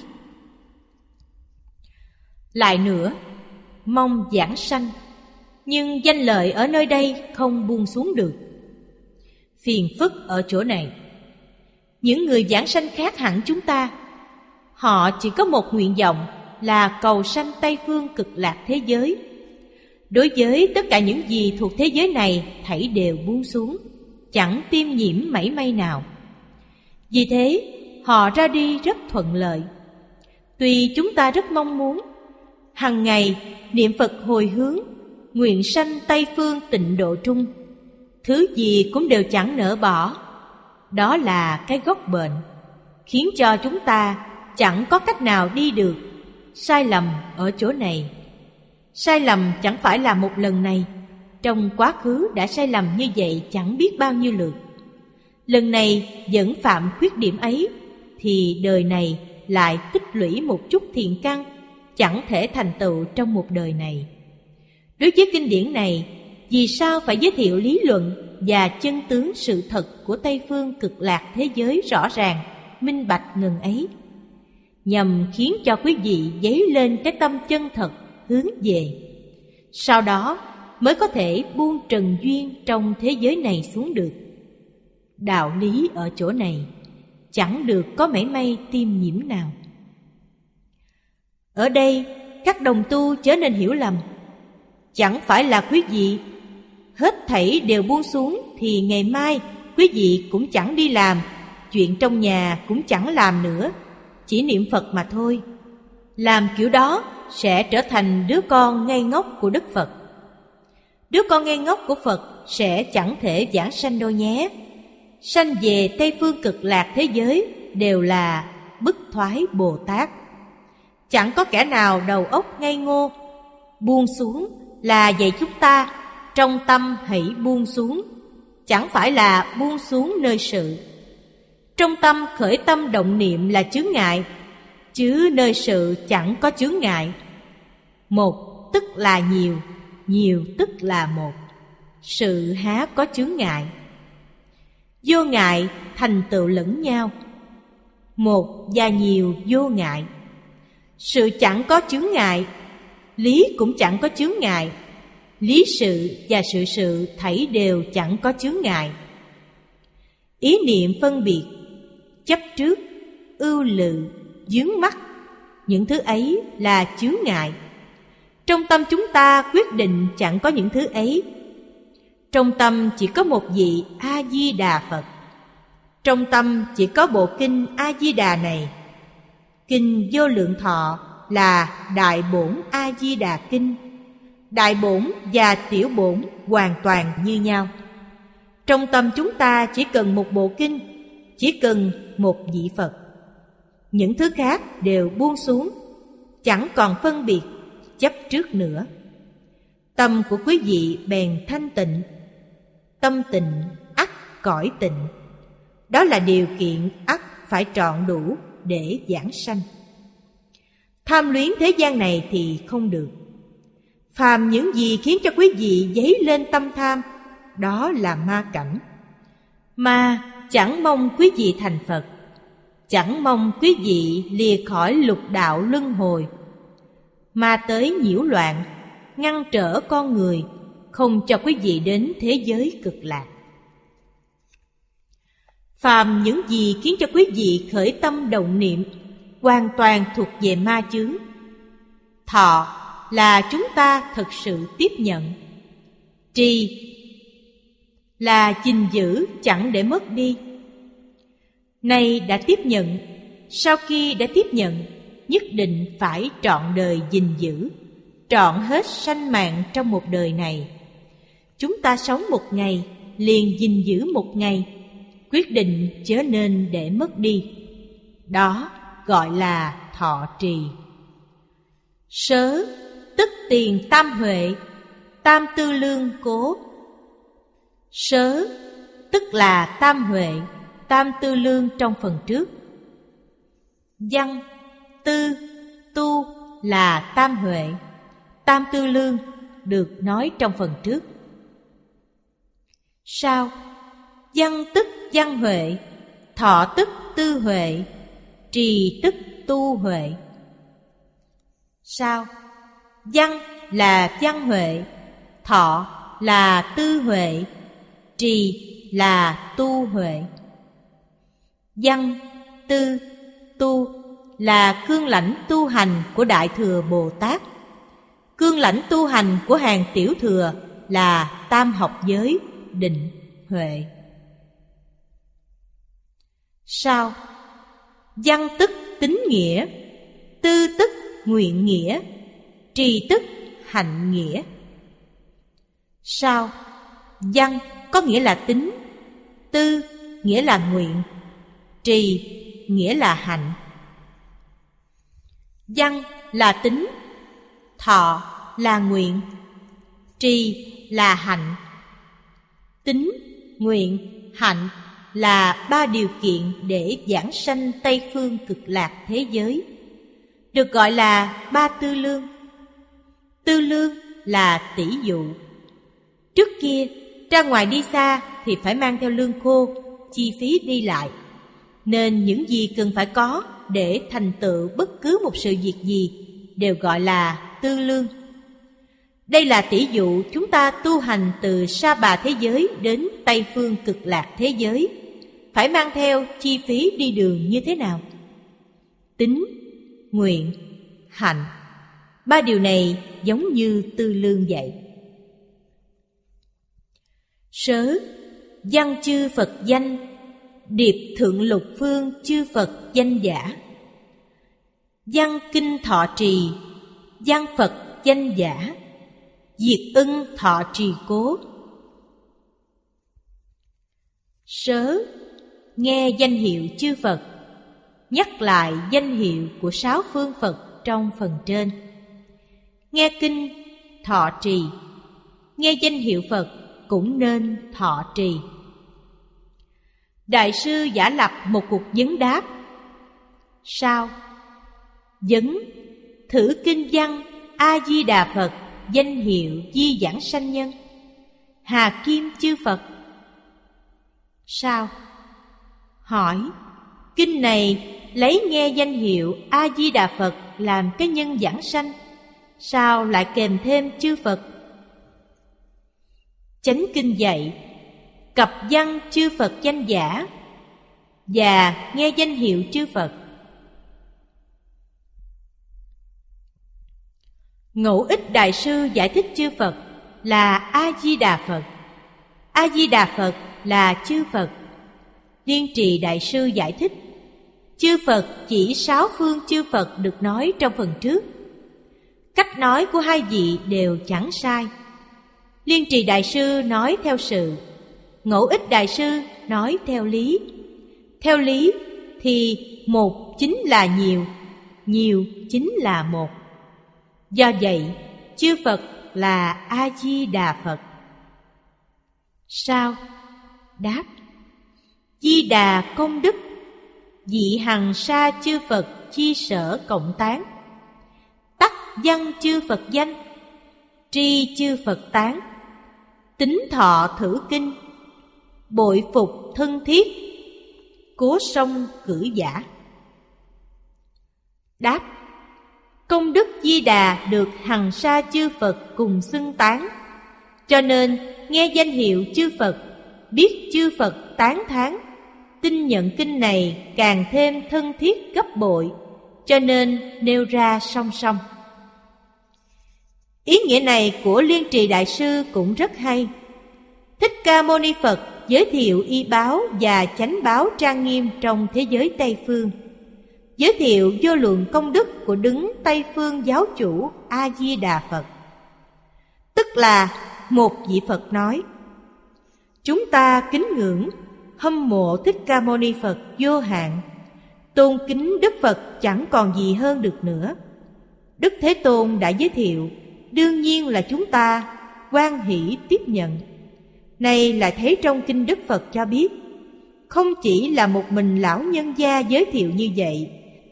Lại nữa, mong giảng sanh, nhưng danh lợi ở nơi đây không buông xuống được. Phiền phức ở chỗ này. Những người giảng sanh khác hẳn chúng ta, họ chỉ có một nguyện vọng là cầu sanh Tây phương cực lạc thế giới. Đối với tất cả những gì thuộc thế giới này, thảy đều buông xuống, chẳng tiêm nhiễm mảy may nào. Vì thế, họ ra đi rất thuận lợi. Tuy chúng ta rất mong muốn hằng ngày niệm Phật hồi hướng, nguyện sanh Tây phương tịnh độ trung, thứ gì cũng đều chẳng nỡ bỏ. Đó là cái gốc bệnh, khiến cho chúng ta chẳng có cách nào đi được. Sai lầm ở chỗ này. Sai lầm chẳng phải là một lần này. Trong quá khứ đã sai lầm như vậy chẳng biết bao nhiêu lượt. Lần này vẫn phạm khuyết điểm ấy, thì đời này lại tích lũy một chút thiện căn, chẳng thể thành tựu trong một đời này. Đối với kinh điển này, vì sao phải giới thiệu lý luận và chân tướng sự thật của Tây phương cực lạc thế giới rõ ràng, minh bạch ngần ấy? Nhằm khiến cho quý vị dấy lên cái tâm chân thật hướng về. Sau đó mới có thể buông trần duyên trong thế giới này xuống được. Đạo lý ở chỗ này chẳng được có mảy may tiêm nhiễm nào. Ở đây các đồng tu chớ nên hiểu lầm. Chẳng phải là quý vị hết thảy đều buông xuống thì ngày mai quý vị cũng chẳng đi làm, chuyện trong nhà cũng chẳng làm nữa, chỉ niệm Phật mà thôi. Làm kiểu đó sẽ trở thành đứa con ngây ngốc của Đức Phật. Đứa con ngây ngốc của Phật sẽ chẳng thể giảng sanh đâu nhé. Sanh về Tây Phương Cực Lạc thế giới đều là bức thoái Bồ Tát. Chẳng có kẻ nào đầu óc ngây ngô. Buông xuống là dạy chúng ta trong tâm hãy buông xuống, chẳng phải là buông xuống nơi sự. Trong tâm khởi tâm động niệm là chướng ngại, chứ nơi sự chẳng có chướng ngại. Một tức là nhiều, nhiều tức là một. Sự há có chướng ngại. Vô ngại thành tựu lẫn nhau. Một và nhiều vô ngại. Sự chẳng có chướng ngại, lý cũng chẳng có chướng ngại. Lý sự và sự sự thảy đều chẳng có chướng ngại. Ý niệm phân biệt, chấp trước, ưu lự, vướng mắc, những thứ ấy là chướng ngại. Trong tâm chúng ta quyết định chẳng có những thứ ấy. Trong tâm chỉ có một vị A-di-đà Phật. Trong tâm chỉ có bộ kinh A-di-đà này. Kinh Vô Lượng Thọ là Đại Bổn A-di-đà Kinh. Đại bổn và tiểu bổn hoàn toàn như nhau. Trong tâm chúng ta chỉ cần một bộ kinh, chỉ cần một vị Phật. Những thứ khác đều buông xuống, chẳng còn phân biệt, chấp trước nữa. Tâm của quý vị bèn thanh tịnh. Tâm tịnh ắt cõi tịnh. Đó là điều kiện ắt phải trọn đủ để giảng sanh. Tham luyến thế gian này thì không được. Phàm những gì khiến cho quý vị dấy lên tâm tham, đó là ma cảnh. Ma chẳng mong quý vị thành Phật, chẳng mong quý vị lìa khỏi lục đạo luân hồi. Ma tới nhiễu loạn, ngăn trở con người, không cho quý vị đến thế giới cực lạc. Phàm những gì khiến cho quý vị khởi tâm động niệm, hoàn toàn thuộc về ma chướng. Thọ là chúng ta thực sự tiếp nhận. Trì là gìn giữ chẳng để mất đi. Nay đã tiếp nhận, sau khi đã tiếp nhận, nhất định phải trọn đời gìn giữ, trọn hết sanh mạng trong một đời này. Chúng ta sống một ngày, liền gìn giữ một ngày, quyết định chớ nên để mất đi. Đó gọi là thọ trì. Sớ tức tiền tam huệ, tam tư lương cố. Sớ tức là tam huệ, tam tư lương trong phần trước. Văn, tư, tu là tam huệ, tam tư lương được nói trong phần trước. Sao? Văn tức văn huệ, thọ tức tư huệ, trì tức tu huệ. Sao? Văn là văn huệ, thọ là tư huệ, trì là tu huệ. Văn, tư, tu là cương lãnh tu hành của Đại Thừa Bồ Tát. Cương lãnh tu hành của hàng tiểu thừa là tam học giới, định, huệ. Sao? Văn tức tín nghĩa, tư tức nguyện nghĩa, trì tức hạnh nghĩa. Sao? Văn có nghĩa là tín, tư nghĩa là nguyện, trì nghĩa là hạnh. Văn là tín, thọ là nguyện, trì là hạnh. Tín, nguyện, hạnh là ba điều kiện để giảng sanh Tây Phương Cực Lạc thế giới, được gọi là ba tư lương. Tư lương là tỷ dụ. Trước kia ra ngoài đi xa thì phải mang theo lương khô, chi phí đi lại, nên những gì cần phải có để thành tựu bất cứ một sự việc gì đều gọi là tư lương. Đây là tỷ dụ chúng ta tu hành từ Sa Bà thế giới đến Tây Phương Cực Lạc thế giới phải mang theo chi phí đi đường như thế nào. Tín, nguyện, hạnh, ba điều này giống như tư lương vậy. Sớ, văn chư Phật danh, điệp thượng lục phương chư Phật danh giả. Văn kinh thọ trì, văn Phật danh giả, diệt ưng thọ trì cố. Sớ nghe danh hiệu chư Phật, nhắc lại danh hiệu của sáu phương Phật trong phần trên. Nghe kinh thọ trì, nghe danh hiệu Phật cũng nên thọ trì. Đại sư giả lập một cuộc vấn đáp. Sao? Vấn: thử kinh văn A Di Đà Phật danh hiệu Di Giảng Sanh Nhân, Hà Kim chư Phật. Sao? Hỏi: kinh này lấy nghe danh hiệu A Di Đà Phật làm cái nhân giảng sanh, sao lại kèm thêm chư Phật? Chánh kinh dạy cập văn chư Phật danh giả và nghe danh hiệu chư Phật. Ngẫu Ích Đại sư giải thích chư Phật là A Di Đà Phật, A Di Đà Phật là chư Phật. Liên Trì Đại sư giải thích chư Phật chỉ sáu phương chư Phật được nói trong phần trước. Cách nói của hai vị đều chẳng sai. Liên Trì Đại sư nói theo sự, Ngẫu Ích Đại sư nói theo lý. Theo lý thì một chính là nhiều, nhiều chính là một. Do vậy, chư Phật là A Di Đà Phật. Sao? Đáp: Di Đà công đức, dị hằng sa chư Phật chi sở cộng tán. Tắc văn chư Phật danh, tri chư Phật tán. Tính thọ thử kinh, bội phục thân thiết, cố sông cử giả. Đáp: công đức Di Đà được hằng sa chư Phật cùng xưng tán, cho nên nghe danh hiệu chư Phật, biết chư Phật tán thán, tin nhận kinh này càng thêm thân thiết gấp bội, cho nên nêu ra song song. Ý nghĩa này của Liên Trì Đại sư cũng rất hay. Thích Ca Mâu Ni Phật giới thiệu y báo và chánh báo trang nghiêm trong thế giới Tây Phương, giới thiệu vô lượng công đức của đứng Tây Phương giáo chủ A Di Đà Phật. Tức là một vị Phật nói: chúng ta kính ngưỡng, hâm mộ Thích Ca Mâu Ni Phật vô hạn, tôn kính Đức Phật chẳng còn gì hơn được nữa. Đức Thế Tôn đã giới thiệu, đương nhiên là chúng ta hoan hỷ tiếp nhận. Này lại thấy trong kinh Đức Phật cho biết, không chỉ là một mình lão nhân gia giới thiệu như vậy,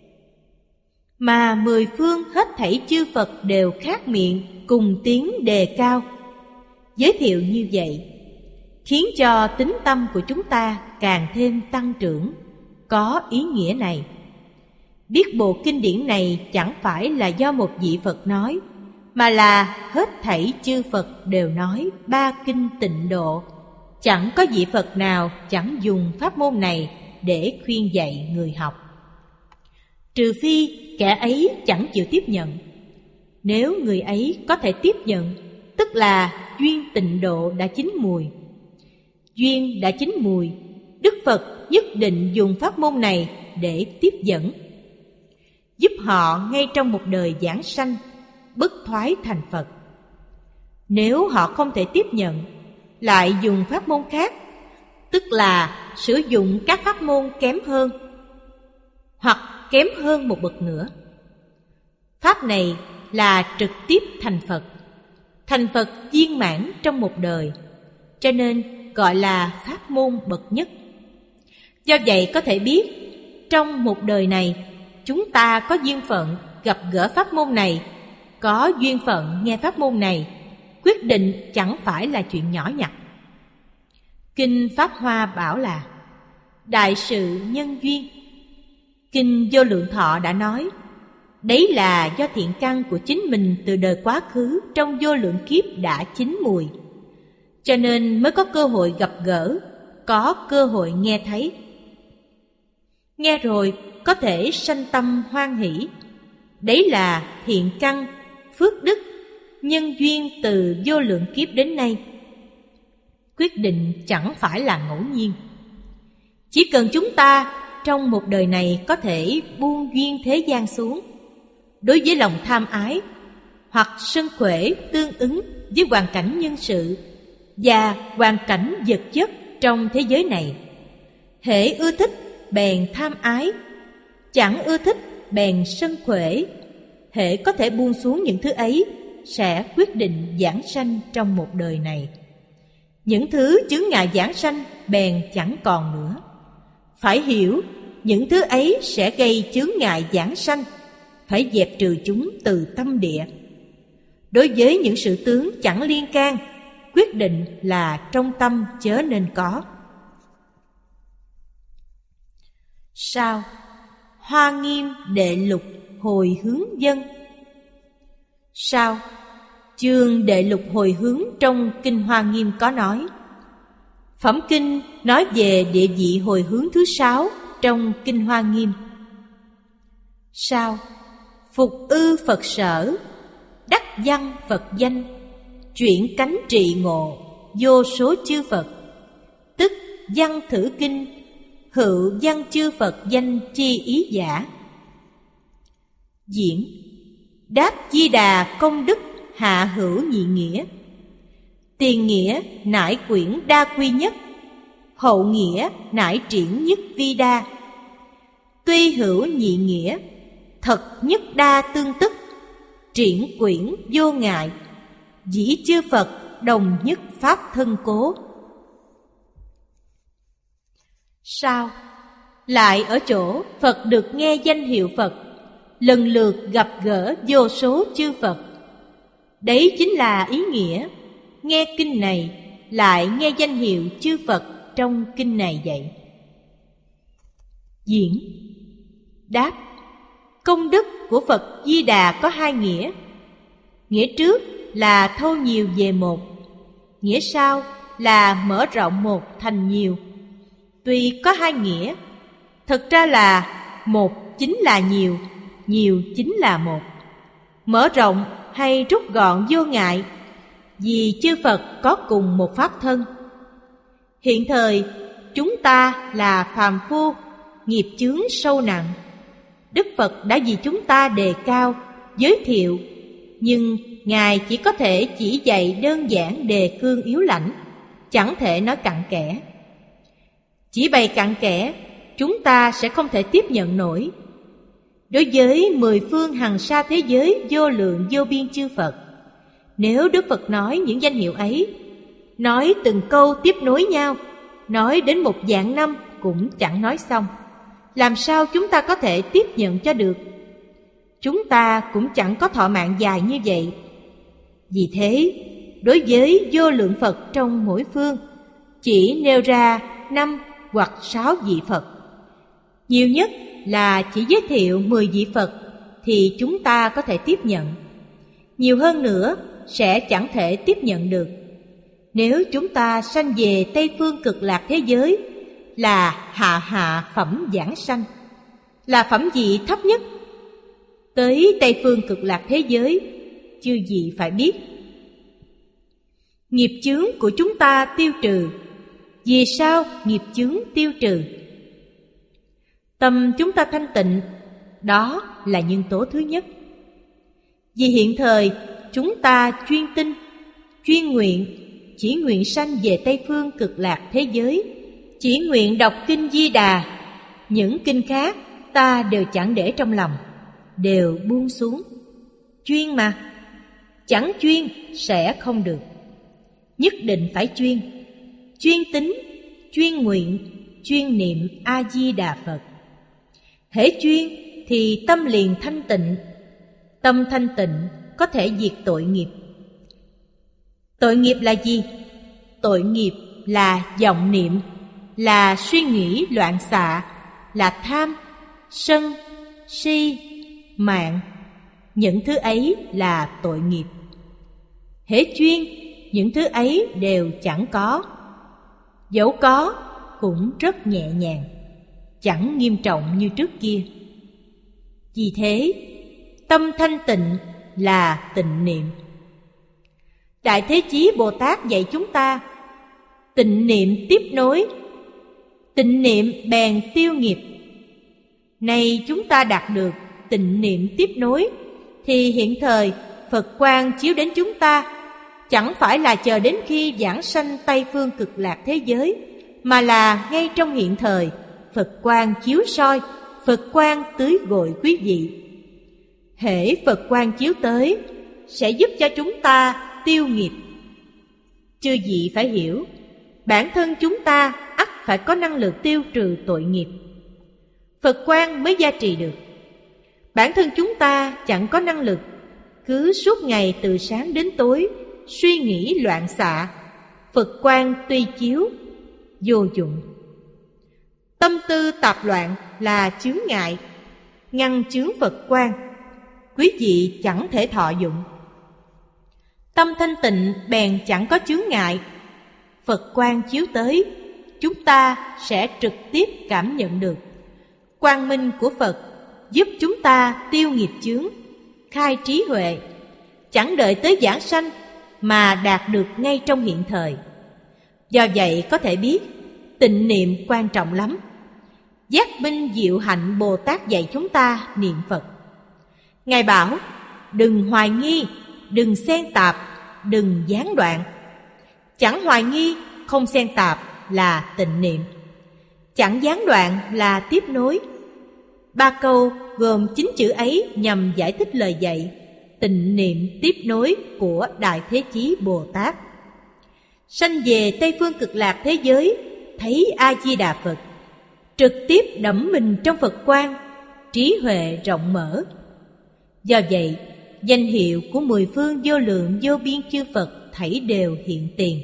mà mười phương hết thảy chư Phật đều khát miệng cùng tiếng đề cao. Giới thiệu như vậy khiến cho tín tâm của chúng ta càng thêm tăng trưởng, có ý nghĩa này. Biết bộ kinh điển này chẳng phải là do một vị Phật nói, mà là hết thảy chư Phật đều nói ba kinh tịnh độ. Chẳng có vị Phật nào chẳng dùng pháp môn này để khuyên dạy người học, trừ phi kẻ ấy chẳng chịu tiếp nhận. Nếu người ấy có thể tiếp nhận, tức là duyên tịnh độ đã chín mùi. Duyên đã chín mùi, Đức Phật nhất định dùng pháp môn này để tiếp dẫn, giúp họ ngay trong một đời giảng sanh bất thoái thành Phật. Nếu họ không thể tiếp nhận, lại dùng pháp môn khác, tức là sử dụng các pháp môn kém hơn, hoặc kém hơn một bậc nữa. Pháp này là trực tiếp thành Phật, thành Phật viên mãn trong một đời, cho nên gọi là pháp môn bậc nhất. Do vậy có thể biết, trong một đời này, chúng ta có duyên phận gặp gỡ pháp môn này, có duyên phận nghe pháp môn này, quyết định chẳng phải là chuyện nhỏ nhặt. Kinh Pháp Hoa bảo là đại sự nhân duyên. Kinh Vô Lượng Thọ đã nói, đấy là do thiện căn của chính mình từ đời quá khứ trong vô lượng kiếp đã chín mùi, cho nên mới có cơ hội gặp gỡ, có cơ hội nghe thấy. Nghe rồi có thể sanh tâm hoan hỷ. Đấy là thiện căn, phước đức, nhân duyên từ vô lượng kiếp đến nay. Quyết định chẳng phải là ngẫu nhiên. Chỉ cần chúng ta trong một đời này có thể buông duyên thế gian xuống, đối với lòng tham ái, hoặc sân khỏe tương ứng với hoàn cảnh nhân sự và hoàn cảnh vật chất trong thế giới này. Hễ ưa thích bèn tham ái, chẳng ưa thích bèn sân khỏe. Hễ có thể buông xuống những thứ ấy sẽ quyết định vãng sanh trong một đời này. Những thứ chướng ngại vãng sanh bèn chẳng còn nữa. Phải hiểu những thứ ấy sẽ gây chướng ngại vãng sanh, phải dẹp trừ chúng từ tâm địa. Đối với những sự tướng chẳng liên can, quyết định là trong tâm chớ nên có. Sao? Hoa Nghiêm đệ lục hồi hướng dân. Sao? Chương đệ lục hồi hướng trong Kinh Hoa Nghiêm có nói. Phẩm kinh nói về địa vị hồi hướng thứ sáu trong Kinh Hoa Nghiêm. Sao? Phục ư Phật sở, đắc văn Phật danh, chuyển cánh trị ngộ, vô số chư Phật. Tức văn thử kinh, hữu văn chư Phật danh chi ý giả. Diễn. Đáp Di Đà công đức hạ hữu nhị nghĩa. Tiền nghĩa nải quyển đa quy nhất, hậu nghĩa nải triển nhất vi đa. Tuy hữu nhị nghĩa, thật nhất đa tương tức, triển quyển vô ngại, dĩ chư Phật đồng nhất pháp thân cố. Sao? Lại ở chỗ Phật được nghe danh hiệu Phật, lần lượt gặp gỡ vô số chư Phật. Đấy chính là ý nghĩa nghe kinh này lại nghe danh hiệu chư Phật trong kinh này vậy. Diễn. Đáp. Công đức của Phật Di Đà có hai nghĩa. Nghĩa trước là thâu nhiều về một, nghĩa sau là mở rộng một thành nhiều. Tuy có hai nghĩa, thực ra là một chính là nhiều, nhiều chính là một. Mở rộng hay rút gọn vô ngại, vì chư Phật có cùng một pháp thân. Hiện thời chúng ta là phàm phu, nghiệp chướng sâu nặng. Đức Phật đã vì chúng ta đề cao, giới thiệu, nhưng Ngài chỉ có thể chỉ dạy đơn giản đề cương yếu lãnh, chẳng thể nói cặn kẽ. Chỉ bày cặn kẽ, chúng ta sẽ không thể tiếp nhận nổi. Đối với mười phương hằng sa thế giới vô lượng vô biên chư Phật, nếu Đức Phật nói những danh hiệu ấy, nói từng câu tiếp nối nhau, nói đến một vạn năm cũng chẳng nói xong, làm sao chúng ta có thể tiếp nhận cho được? Chúng ta cũng chẳng có thọ mạng dài như vậy. Vì thế, đối với vô lượng Phật trong mỗi phương, chỉ nêu ra năm hoặc sáu vị Phật. Nhiều nhất là chỉ giới thiệu mười vị Phật thì chúng ta có thể tiếp nhận. Nhiều hơn nữa sẽ chẳng thể tiếp nhận được. Nếu chúng ta sanh về Tây Phương Cực Lạc thế giới là hạ hạ phẩm giảng sanh, là phẩm vị thấp nhất. Tới Tây Phương Cực Lạc thế giới, chư vị phải biết, nghiệp chướng của chúng ta tiêu trừ. Vì sao nghiệp chướng tiêu trừ? Tâm chúng ta thanh tịnh, đó là nhân tố thứ nhất. Vì hiện thời chúng ta chuyên tinh, chuyên nguyện, chỉ nguyện sanh về Tây Phương Cực Lạc thế giới, chỉ nguyện đọc kinh Di Đà. Những kinh khác ta đều chẳng để trong lòng, đều buông xuống. Chuyên mà, chẳng chuyên sẽ không được. Nhất định phải chuyên, chuyên tính, chuyên nguyện, chuyên niệm A-di-đà Phật. Hễ chuyên thì tâm liền thanh tịnh. Tâm thanh tịnh có thể diệt tội nghiệp. Tội nghiệp là gì? Tội nghiệp là vọng niệm, là suy nghĩ loạn xạ, là tham, sân, si, mạng. Những thứ ấy là tội nghiệp. Hễ chuyên, những thứ ấy đều chẳng có. Dẫu có cũng rất nhẹ nhàng, chẳng nghiêm trọng như trước kia. Vì thế, tâm thanh tịnh là tịnh niệm. Đại Thế Chí Bồ Tát dạy chúng ta, tịnh niệm tiếp nối, tịnh niệm bèn tiêu nghiệp. Nay chúng ta đạt được tịnh niệm tiếp nối, thì hiện thời Phật quang chiếu đến chúng ta chẳng phải là chờ đến khi vãng sanh Tây phương cực lạc thế giới, mà là ngay trong hiện thời, Phật quang chiếu soi, Phật quang tưới gội quý vị. Hễ Phật quang chiếu tới sẽ giúp cho chúng ta tiêu nghiệp. Chư vị phải hiểu, bản thân chúng ta ắt phải có năng lực tiêu trừ tội nghiệp, Phật quang mới gia trì được. Bản thân chúng ta chẳng có năng lực, cứ suốt ngày từ sáng đến tối suy nghĩ loạn xạ, Phật quang tuy chiếu vô dụng. Tâm tư tạp loạn là chướng ngại, ngăn chướng Phật quang, quý vị chẳng thể thọ dụng. Tâm thanh tịnh bèn chẳng có chướng ngại, Phật quang chiếu tới, chúng ta sẽ trực tiếp cảm nhận được quang minh của Phật, giúp chúng ta tiêu nghiệp chướng, khai trí huệ, chẳng đợi tới giảng sanh mà đạt được ngay trong hiện thời. Do vậy có thể biết tịnh niệm quan trọng lắm. Giác Minh Diệu Hạnh Bồ Tát dạy chúng ta niệm Phật. Ngài bảo đừng hoài nghi, đừng xen tạp, đừng gián đoạn. Chẳng hoài nghi, không xen tạp là tịnh niệm, chẳng gián đoạn là tiếp nối. Ba câu gồm chín chữ ấy nhằm giải thích lời dạy tịnh niệm tiếp nối của Đại Thế Chí Bồ Tát. Sanh về Tây phương cực lạc thế giới, thấy A-di-đà Phật, trực tiếp đẫm mình trong Phật quang, trí huệ rộng mở. Do vậy, danh hiệu của mười phương vô lượng vô biên chư Phật thảy đều hiện tiền.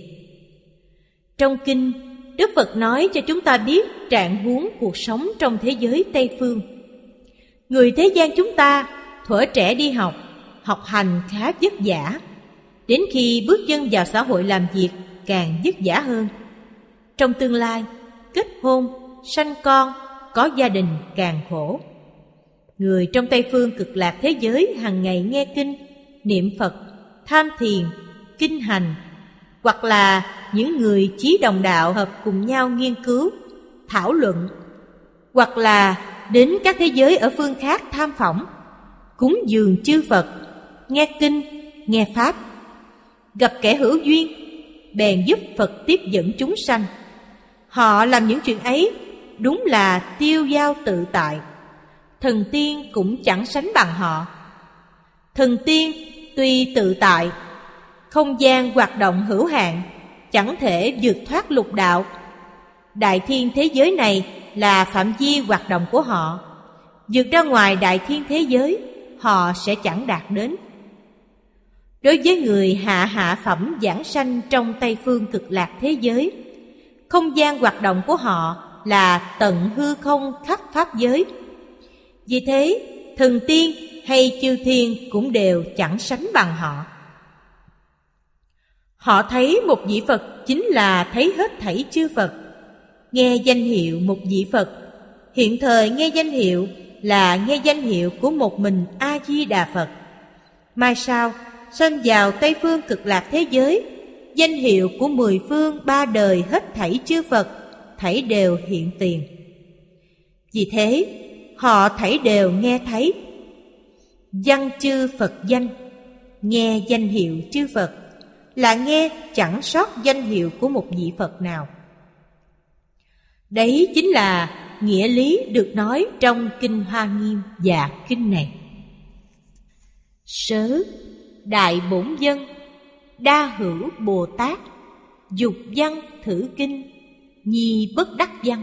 Trong kinh, Đức Phật nói cho chúng ta biết trạng huống cuộc sống trong thế giới Tây phương. Người thế gian chúng ta thuở trẻ đi học, học hành khá vất vả, đến khi bước chân vào xã hội làm việc càng vất vả hơn. Trong tương lai, kết hôn, sanh con, có gia đình càng khổ. Người trong Tây phương cực lạc thế giới hàng ngày nghe kinh, niệm Phật, tham thiền, kinh hành, hoặc là những người chí đồng đạo hợp cùng nhau nghiên cứu, thảo luận, hoặc là đến các thế giới ở phương khác tham phỏng, cúng dường chư Phật, nghe kinh, nghe Pháp. Gặp kẻ hữu duyên, bèn giúp Phật tiếp dẫn chúng sanh. Họ làm những chuyện ấy đúng là tiêu dao tự tại. Thần tiên cũng chẳng sánh bằng họ. Thần tiên tuy tự tại, không gian hoạt động hữu hạn, chẳng thể vượt thoát lục đạo. Đại thiên thế giới này là phạm vi hoạt động của họ. Vượt ra ngoài đại thiên thế giới, họ sẽ chẳng đạt đến. Đối với người hạ hạ phẩm giảng sanh trong Tây phương cực lạc thế giới, không gian hoạt động của họ là tận hư không khắp pháp giới. Vì thế, thần tiên hay chư thiên cũng đều chẳng sánh bằng họ. Họ thấy một vị Phật chính là thấy hết thảy chư Phật. Nghe danh hiệu một vị Phật, hiện thời nghe danh hiệu là nghe danh hiệu của một mình A-di-đà Phật. Mai sau, sanh vào Tây phương cực lạc thế giới, danh hiệu của mười phương ba đời hết thảy chư Phật thảy đều hiện tiền. Vì thế, họ thảy đều nghe thấy văn chư Phật danh, nghe danh hiệu chư Phật là nghe chẳng sót danh hiệu của một vị Phật nào. Đấy chính là nghĩa lý được nói trong Kinh Hoa Nghiêm và kinh này. Sớ Đại Bổn Dân Đa Hữu Bồ Tát Dục văn thử kinh, nhi bất đắc văn.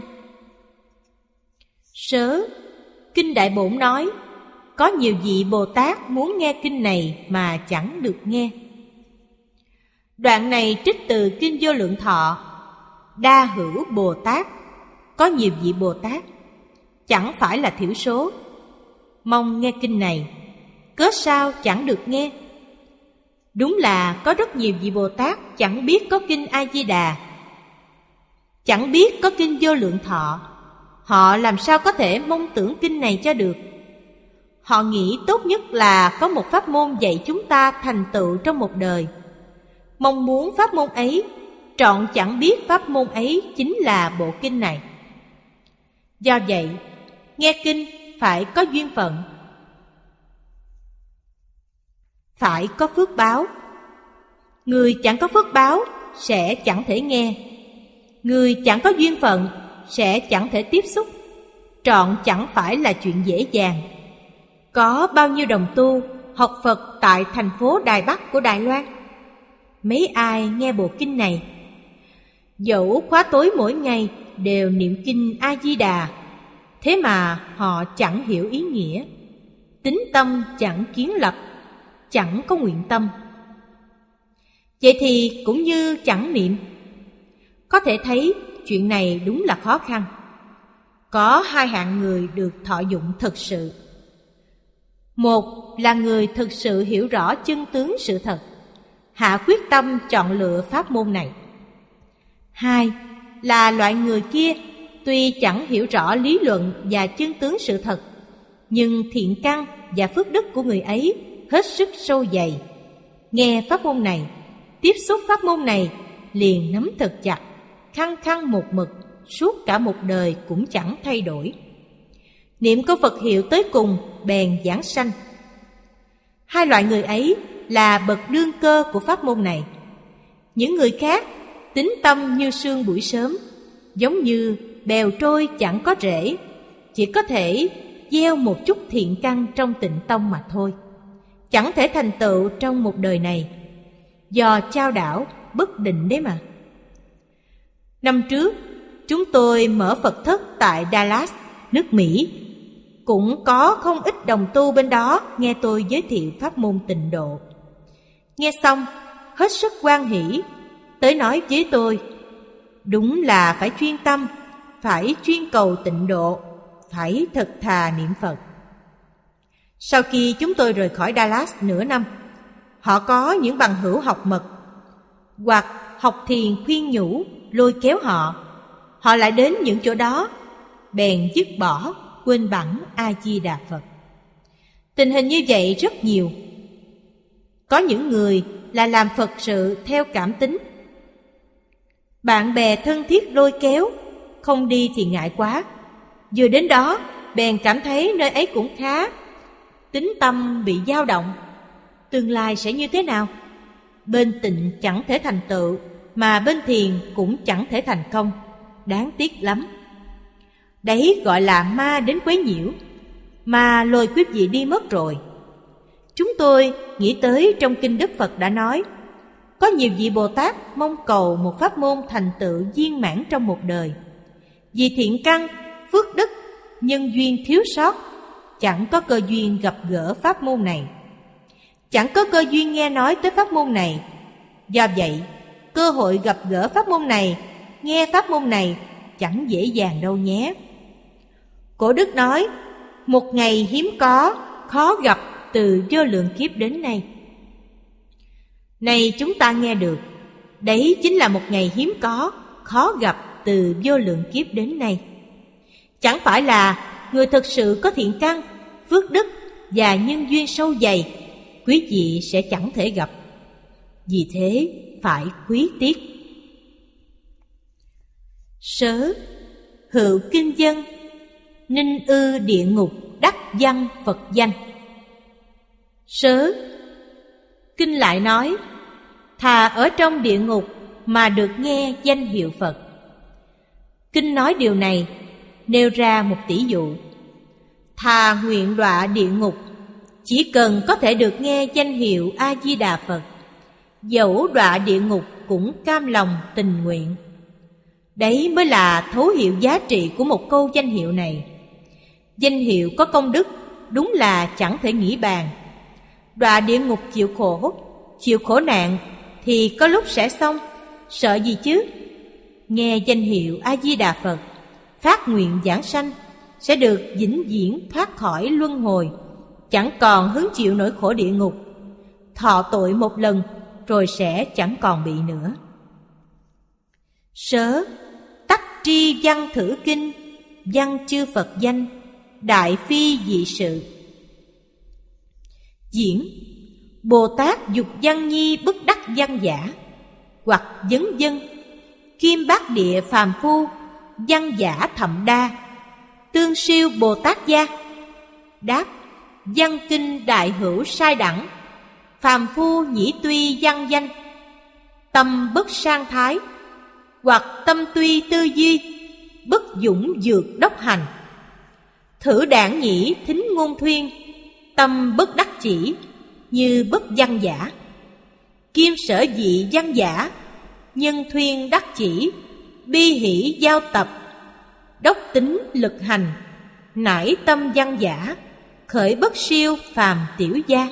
Sớ Kinh Đại Bổn nói, có nhiều vị Bồ Tát muốn nghe kinh này mà chẳng được nghe. Đoạn này trích từ Kinh Vô Lượng Thọ. Đa hữu Bồ Tát, có nhiều vị Bồ Tát, chẳng phải là thiểu số, mong nghe kinh này, cớ sao chẳng được nghe? Đúng là có rất nhiều vị Bồ Tát chẳng biết có kinh A-di-đà, chẳng biết có kinh Vô Lượng Thọ. Họ làm sao có thể mong tưởng kinh này cho được? Họ nghĩ tốt nhất là có một pháp môn dạy chúng ta thành tựu trong một đời. Mong muốn pháp môn ấy, trọn chẳng biết pháp môn ấy chính là bộ kinh này. Do vậy, nghe kinh phải có duyên phận. phải có phước báo. Người chẳng có phước báo sẽ chẳng thể nghe. Người chẳng có duyên phận sẽ chẳng thể tiếp xúc. Trọn chẳng phải là chuyện dễ dàng. Có bao nhiêu đồng tu học Phật tại thành phố Đài Bắc của Đài Loan? Mấy ai nghe bộ kinh này? Dẫu khóa tối mỗi ngày đều niệm kinh A-di-đà, thế mà họ chẳng hiểu ý nghĩa. Tín tâm chẳng kiến lập, chẳng có nguyện tâm. Vậy thì cũng như chẳng niệm. Có thể thấy chuyện này đúng là khó khăn. Có hai hạng người được thọ dụng thực sự. Một là người thực sự hiểu rõ chân tướng sự thật, hạ quyết tâm chọn lựa pháp môn này. Hai là loại người kia tuy chẳng hiểu rõ lý luận và chân tướng sự thật, nhưng thiện căn và phước đức của người ấy hết sức sâu dày. Nghe pháp môn này, tiếp xúc pháp môn này, liền nắm thật chặt, khăng khăng một mực, suốt cả một đời cũng chẳng thay đổi. Niệm câu Phật hiệu tới cùng bèn giảng sanh. Hai loại người ấy là bậc đương cơ của pháp môn này. Những người khác tín tâm như sương buổi sớm, giống như bèo trôi chẳng có rễ, chỉ có thể gieo một chút thiện căn trong tịnh tông mà thôi, chẳng thể thành tựu trong một đời này. Do chao đảo bất định đấy mà. Năm trước chúng tôi mở Phật thất tại Dallas, nước Mỹ. Cũng có không ít đồng tu bên đó nghe tôi giới thiệu pháp môn tịnh độ. Nghe xong hết sức hoan hỷ, tới nói với tôi: đúng là phải chuyên tâm, phải chuyên cầu tịnh độ, phải thật thà niệm Phật. Sau khi chúng tôi rời khỏi Dallas nửa năm, họ có những bằng hữu học mật hoặc học thiền khuyên nhủ lôi kéo họ. Họ lại đến những chỗ đó, bèn dứt bỏ, quên bẵng A-di-đà Phật. Tình hình như vậy rất nhiều. Có những người là làm Phật sự theo cảm tính. Bạn bè thân thiết lôi kéo, không đi thì ngại quá. Vừa đến đó, bèn cảm thấy nơi ấy cũng khá. Tín tâm bị dao động. Tương lai sẽ như thế nào? Bên tịnh chẳng thể thành tựu, mà bên thiền cũng chẳng thể thành công. Đáng tiếc lắm. Đấy gọi là ma đến quấy nhiễu. Ma lôi quý vị đi mất rồi. Chúng tôi nghĩ tới trong kinh Đức Phật đã nói, có nhiều vị Bồ Tát mong cầu một pháp môn thành tựu viên mãn trong một đời. Vì thiện căn, phước đức, nhân duyên thiếu sót, chẳng có cơ duyên gặp gỡ pháp môn này, chẳng có cơ duyên nghe nói tới pháp môn này. Do vậy, cơ hội gặp gỡ pháp môn này, nghe pháp môn này chẳng dễ dàng đâu nhé. Cổ đức nói, một ngày hiếm có, khó gặp từ vô lượng kiếp đến nay. Này chúng ta nghe được, đấy chính là một ngày hiếm có, khó gặp từ vô lượng kiếp đến nay. Chẳng phải là người thực sự có thiện căn, phước đức và nhân duyên sâu dày, quý vị sẽ chẳng thể gặp. Vì thế phải quý tiếc. Sớ hữu kinh dân, ninh ư địa ngục đắc văn Phật danh. Sớ, kinh lại nói, thà ở trong địa ngục mà được nghe danh hiệu Phật. Kinh nói điều này, nêu ra một tỷ dụ. Thà nguyện đọa địa ngục, chỉ cần có thể được nghe danh hiệu A-di-đà Phật, dẫu đọa địa ngục cũng cam lòng tình nguyện. Đấy mới là thấu hiểu giá trị của một câu danh hiệu này. Danh hiệu có công đức đúng là chẳng thể nghĩ bàn. Đọa địa ngục chịu khổ, chịu khổ nạn thì có lúc sẽ xong, sợ gì chứ? Nghe danh hiệu A-di-đà Phật, phát nguyện giảng sanh, sẽ được vĩnh viễn thoát khỏi luân hồi, chẳng còn hứng chịu nỗi khổ địa ngục. Thọ tội một lần rồi sẽ chẳng còn bị nữa. Sớ tắc tri văn thử kinh, văn chư Phật danh, đại phi dị sự. Diễn Bồ Tát dục văn nhi bức đắc văn giả, hoặc vấn dân, kim bát địa phàm phu, văn giả thậm đa, tương siêu Bồ Tát gia. Đáp: văn kinh đại hữu sai đẳng, phàm phu nhĩ tuy văn danh, tâm bất sang thái, hoặc tâm tuy tư duy, bất dũng dược đốc hành. Thử đảng nhĩ thính ngôn thuyên, tâm bất đắc chỉ, như bất văn giả. Kim sở dị văn giả, nhân thuyên đắc chỉ, bi hỷ giao tập, đốc tính lực hành, nải tâm văn giả, khởi bất siêu phàm tiểu gia.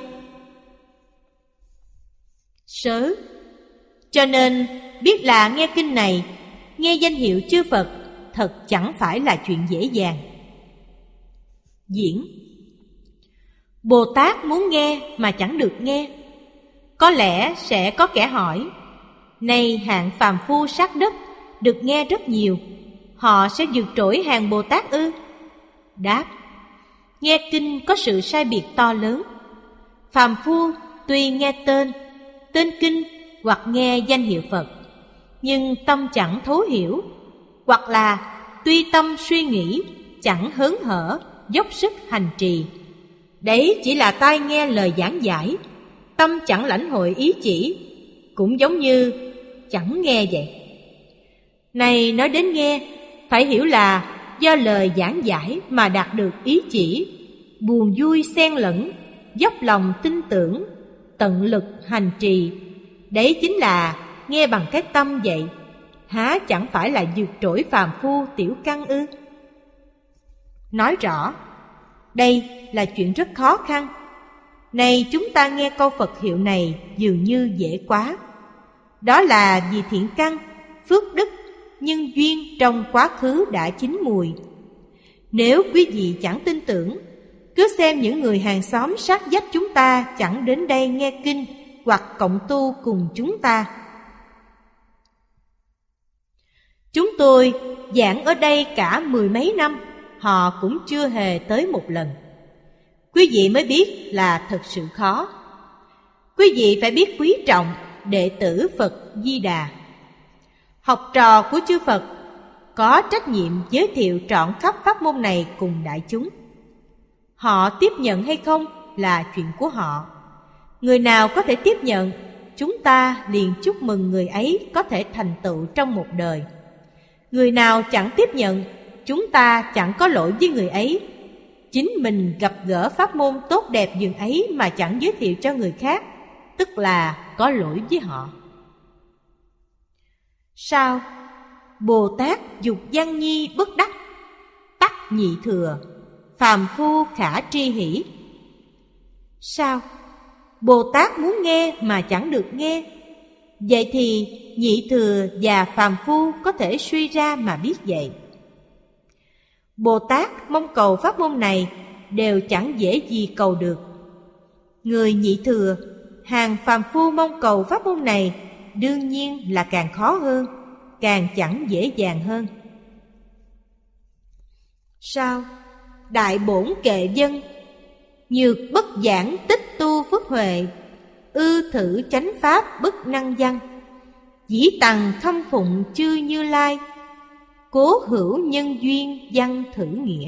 Sớ. Cho nên biết là nghe kinh này, nghe danh hiệu chư Phật, thật chẳng phải là chuyện dễ dàng. Diễn. Bồ Tát muốn nghe mà chẳng được nghe. Có lẽ sẽ có kẻ hỏi, này hạng phàm phu sát đất, được nghe rất nhiều, họ sẽ vượt trội hàng Bồ Tát ư? Đáp, nghe kinh có sự sai biệt to lớn. Phàm phu tuy nghe tên, tên kinh hoặc nghe danh hiệu Phật, nhưng tâm chẳng thấu hiểu, hoặc là tuy tâm suy nghĩ, chẳng hớn hở, dốc sức hành trì. Đấy chỉ là tai nghe lời giảng giải, tâm chẳng lãnh hội ý chỉ, cũng giống như chẳng nghe vậy. Này nói đến nghe, phải hiểu là do lời giảng giải mà đạt được ý chỉ, buồn vui xen lẫn, dốc lòng tin tưởng, tận lực hành trì. Đấy chính là nghe bằng cái tâm vậy, há chẳng phải là vượt trội phàm phu tiểu căn ư? Nói rõ, đây là chuyện rất khó khăn. Này chúng ta nghe câu Phật hiệu này dường như dễ quá. Đó là vì thiện căn, phước đức, nhân duyên trong quá khứ đã chín mùi. Nếu quý vị chẳng tin tưởng, cứ xem những người hàng xóm sát vách chúng ta chẳng đến đây nghe kinh hoặc cộng tu cùng chúng ta. Chúng tôi giảng ở đây cả mười mấy năm, họ cũng chưa hề tới một lần. Quý vị mới biết là thật sự khó. Quý vị phải biết quý trọng đệ tử Phật Di Đà. Học trò của chư Phật có trách nhiệm giới thiệu trọn khắp pháp môn này cùng đại chúng. Họ tiếp nhận hay không là chuyện của họ. Người nào có thể tiếp nhận, chúng ta liền chúc mừng người ấy có thể thành tựu trong một đời. Người nào chẳng tiếp nhận, chúng ta chẳng có lỗi với người ấy. Chính mình gặp gỡ pháp môn tốt đẹp dường ấy mà chẳng giới thiệu cho người khác, tức là có lỗi với họ. Sao? Bồ Tát dục văn nhi bất đắc, tắc nhị thừa, phàm phu khả tri hỷ. Sao? Bồ Tát muốn nghe mà chẳng được nghe. Vậy thì nhị thừa và phàm phu có thể suy ra mà biết vậy. Bồ Tát mong cầu pháp môn này đều chẳng dễ gì cầu được. Người nhị thừa, hàng phàm phu mong cầu pháp môn này đương nhiên là càng khó hơn, càng chẳng dễ dàng hơn. Sao? Đại bổn kệ dân, nhược bất giảng tích tu phước huệ, ư thử chánh pháp bất năng văn, dĩ tằng khâm phụng chư Như Lai, cố hữu nhân duyên văn thử nghĩa.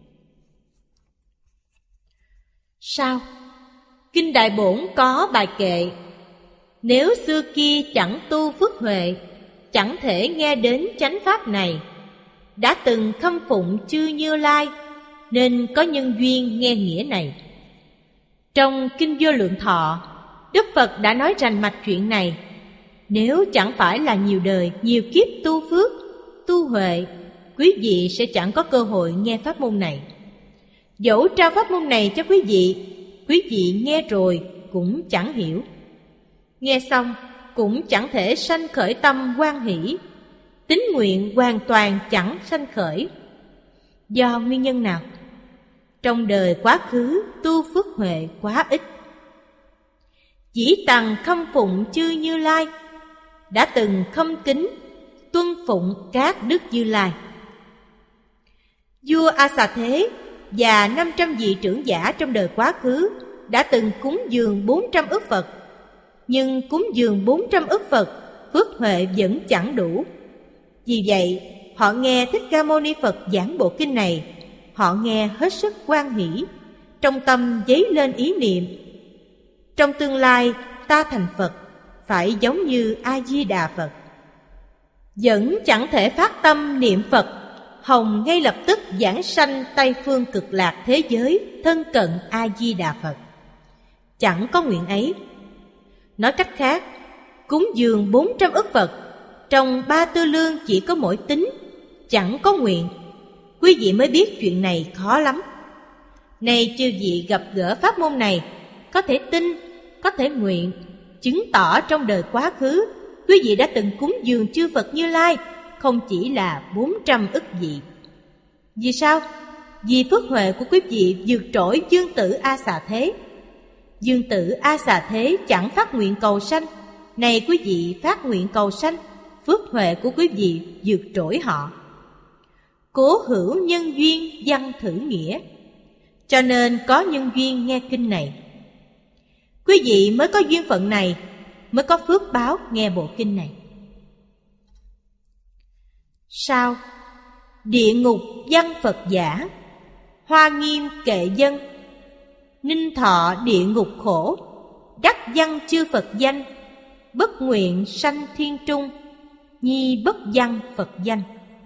Sao? Kinh Đại Bổn có bài kệ, nếu xưa kia chẳng tu phước huệ, chẳng thể nghe đến chánh pháp này. Đã từng khâm phụng chư Như Lai, nên có nhân duyên nghe nghĩa này. Trong Kinh Vô Lượng Thọ, Đức Phật đã nói rành mạch chuyện này. Nếu chẳng phải là nhiều đời, nhiều kiếp tu phước, tu huệ, quý vị sẽ chẳng có cơ hội nghe pháp môn này. Dẫu trao pháp môn này cho quý vị, quý vị nghe rồi cũng chẳng hiểu. Nghe xong cũng chẳng thể sanh khởi tâm hoan hỷ, tín nguyện hoàn toàn chẳng sanh khởi. Do nguyên nhân nào? Trong đời quá khứ tu phước huệ quá ít. Chỉ tằng khâm phụng chư Như Lai, đã từng khâm kính tuân phụng các đức Như Lai. Vua A Xà Thế và năm trăm vị trưởng giả trong đời quá khứ đã từng cúng dường bốn trăm ức Phật. Nhưng cúng dường bốn trăm ức Phật, phước huệ vẫn chẳng đủ. Vì vậy, họ nghe Thích Ca Mâu Ni Phật giảng bộ kinh này, họ nghe hết sức hoan hỷ, trong tâm dấy lên ý niệm: Trong tương lai ta thành Phật phải giống như A-di-đà Phật. Vẫn chẳng thể phát tâm niệm Phật hồng ngay lập tức giảng sanh Tây phương cực lạc thế giới thân cận A-di-đà Phật. Chẳng có nguyện ấy. Nói cách khác, cúng dường bốn trăm ức Phật, trong ba tư lương chỉ có mỗi tính, chẳng có nguyện. Quý vị mới biết chuyện này khó lắm. Này chư vị gặp gỡ pháp môn này, có thể tin, có thể nguyện, chứng tỏ trong đời quá khứ quý vị đã từng cúng dường chư Phật Như Lai, không chỉ là bốn trăm ức vị. Vì sao? Vì phước huệ của quý vị vượt trội Dương Tử A Xà Thế. Dương Tử A Xà Thế chẳng phát nguyện cầu sanh, này quý vị phát nguyện cầu sanh, phước huệ của quý vị vượt trội họ. Cố hữu nhân duyên văn thử nghĩa, cho nên có nhân duyên nghe kinh này. Quý vị mới có duyên phận này, mới có phước báo nghe bộ kinh này. Sao? Địa ngục văn Phật giả, Hoa Nghiêm kệ dân, ninh thọ địa ngục khổ, đắc văn chư Phật danh, bất nguyện sanh thiên trung, nhi bất văn Phật danh.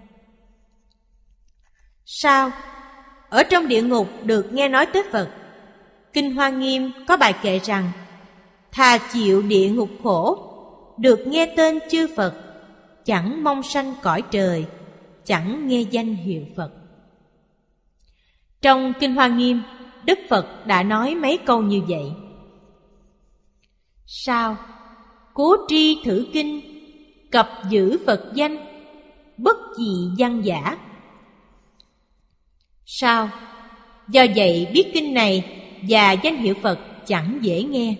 Sao? Ở trong địa ngục được nghe nói tới Phật. Kinh Hoa Nghiêm có bài kệ rằng: thà chịu địa ngục khổ, được nghe tên chư Phật, chẳng mong sanh cõi trời, chẳng nghe danh hiệu Phật. Trong Kinh Hoa Nghiêm, Đức Phật đã nói mấy câu như vậy. Sao? Cố tri thử kinh, cập giữ Phật danh, bất dị văn giả. Sao? Do vậy biết kinh này và danh hiệu Phật chẳng dễ nghe.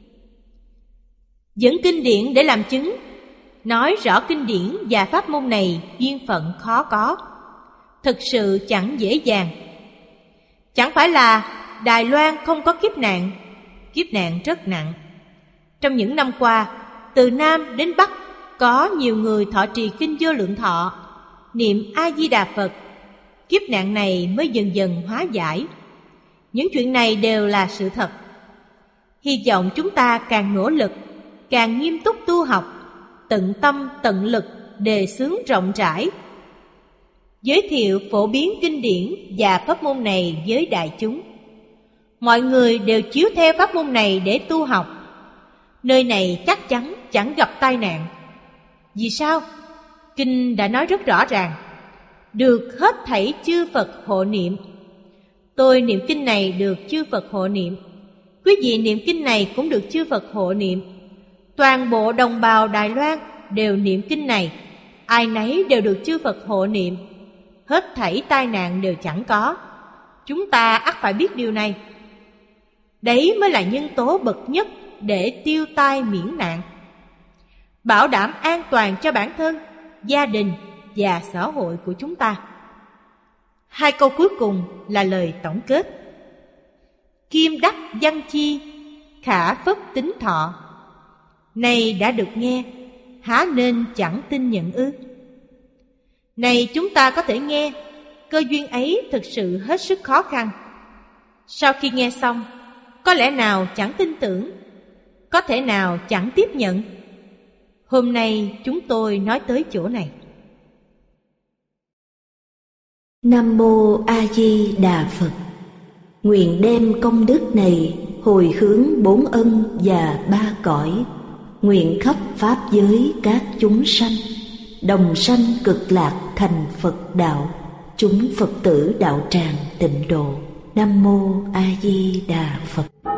Dẫn kinh điển để làm chứng, nói rõ kinh điển và pháp môn này duyên phận khó có, thực sự chẳng dễ dàng. Chẳng phải là Đài Loan không có kiếp nạn, kiếp nạn rất nặng. Trong những năm qua, từ Nam đến Bắc có nhiều người thọ trì kinh Vô Lượng Thọ, niệm A-di-đà Phật, kiếp nạn này mới dần dần hóa giải. Những chuyện này đều là sự thật. Hy vọng chúng ta càng nỗ lực, càng nghiêm túc tu học, tận tâm tận lực đề xướng rộng rãi, giới thiệu phổ biến kinh điển và pháp môn này với đại chúng. Mọi người đều chiếu theo pháp môn này để tu học, nơi này chắc chắn chẳng gặp tai nạn. Vì sao? Kinh đã nói rất rõ ràng, được hết thảy chư Phật hộ niệm. Tôi niệm kinh này được chư Phật hộ niệm, quý vị niệm kinh này cũng được chư Phật hộ niệm. Toàn bộ đồng bào Đài Loan đều niệm kinh này, ai nấy đều được chư Phật hộ niệm, hết thảy tai nạn đều chẳng có. Chúng ta ắt phải biết điều này. Đấy mới là nhân tố bậc nhất để tiêu tai miễn nạn, bảo đảm an toàn cho bản thân, gia đình và xã hội của chúng ta. Hai câu cuối cùng là lời tổng kết. Kim đắc văn chi, khả phất tính thọ. Này đã được nghe, há nên chẳng tin nhận ư? Này chúng ta có thể nghe, cơ duyên ấy thực sự hết sức khó khăn. Sau khi nghe xong, có lẽ nào chẳng tin tưởng, có thể nào chẳng tiếp nhận. Hôm nay chúng tôi nói tới chỗ này. Nam Mô A Di Đà Phật. Nguyện đem công đức này hồi hướng bốn ân và ba cõi, nguyện khắp pháp giới các chúng sanh đồng sanh cực lạc thành Phật đạo, chúng Phật tử đạo tràng tịnh độ. Nam Mô A Di Đà Phật.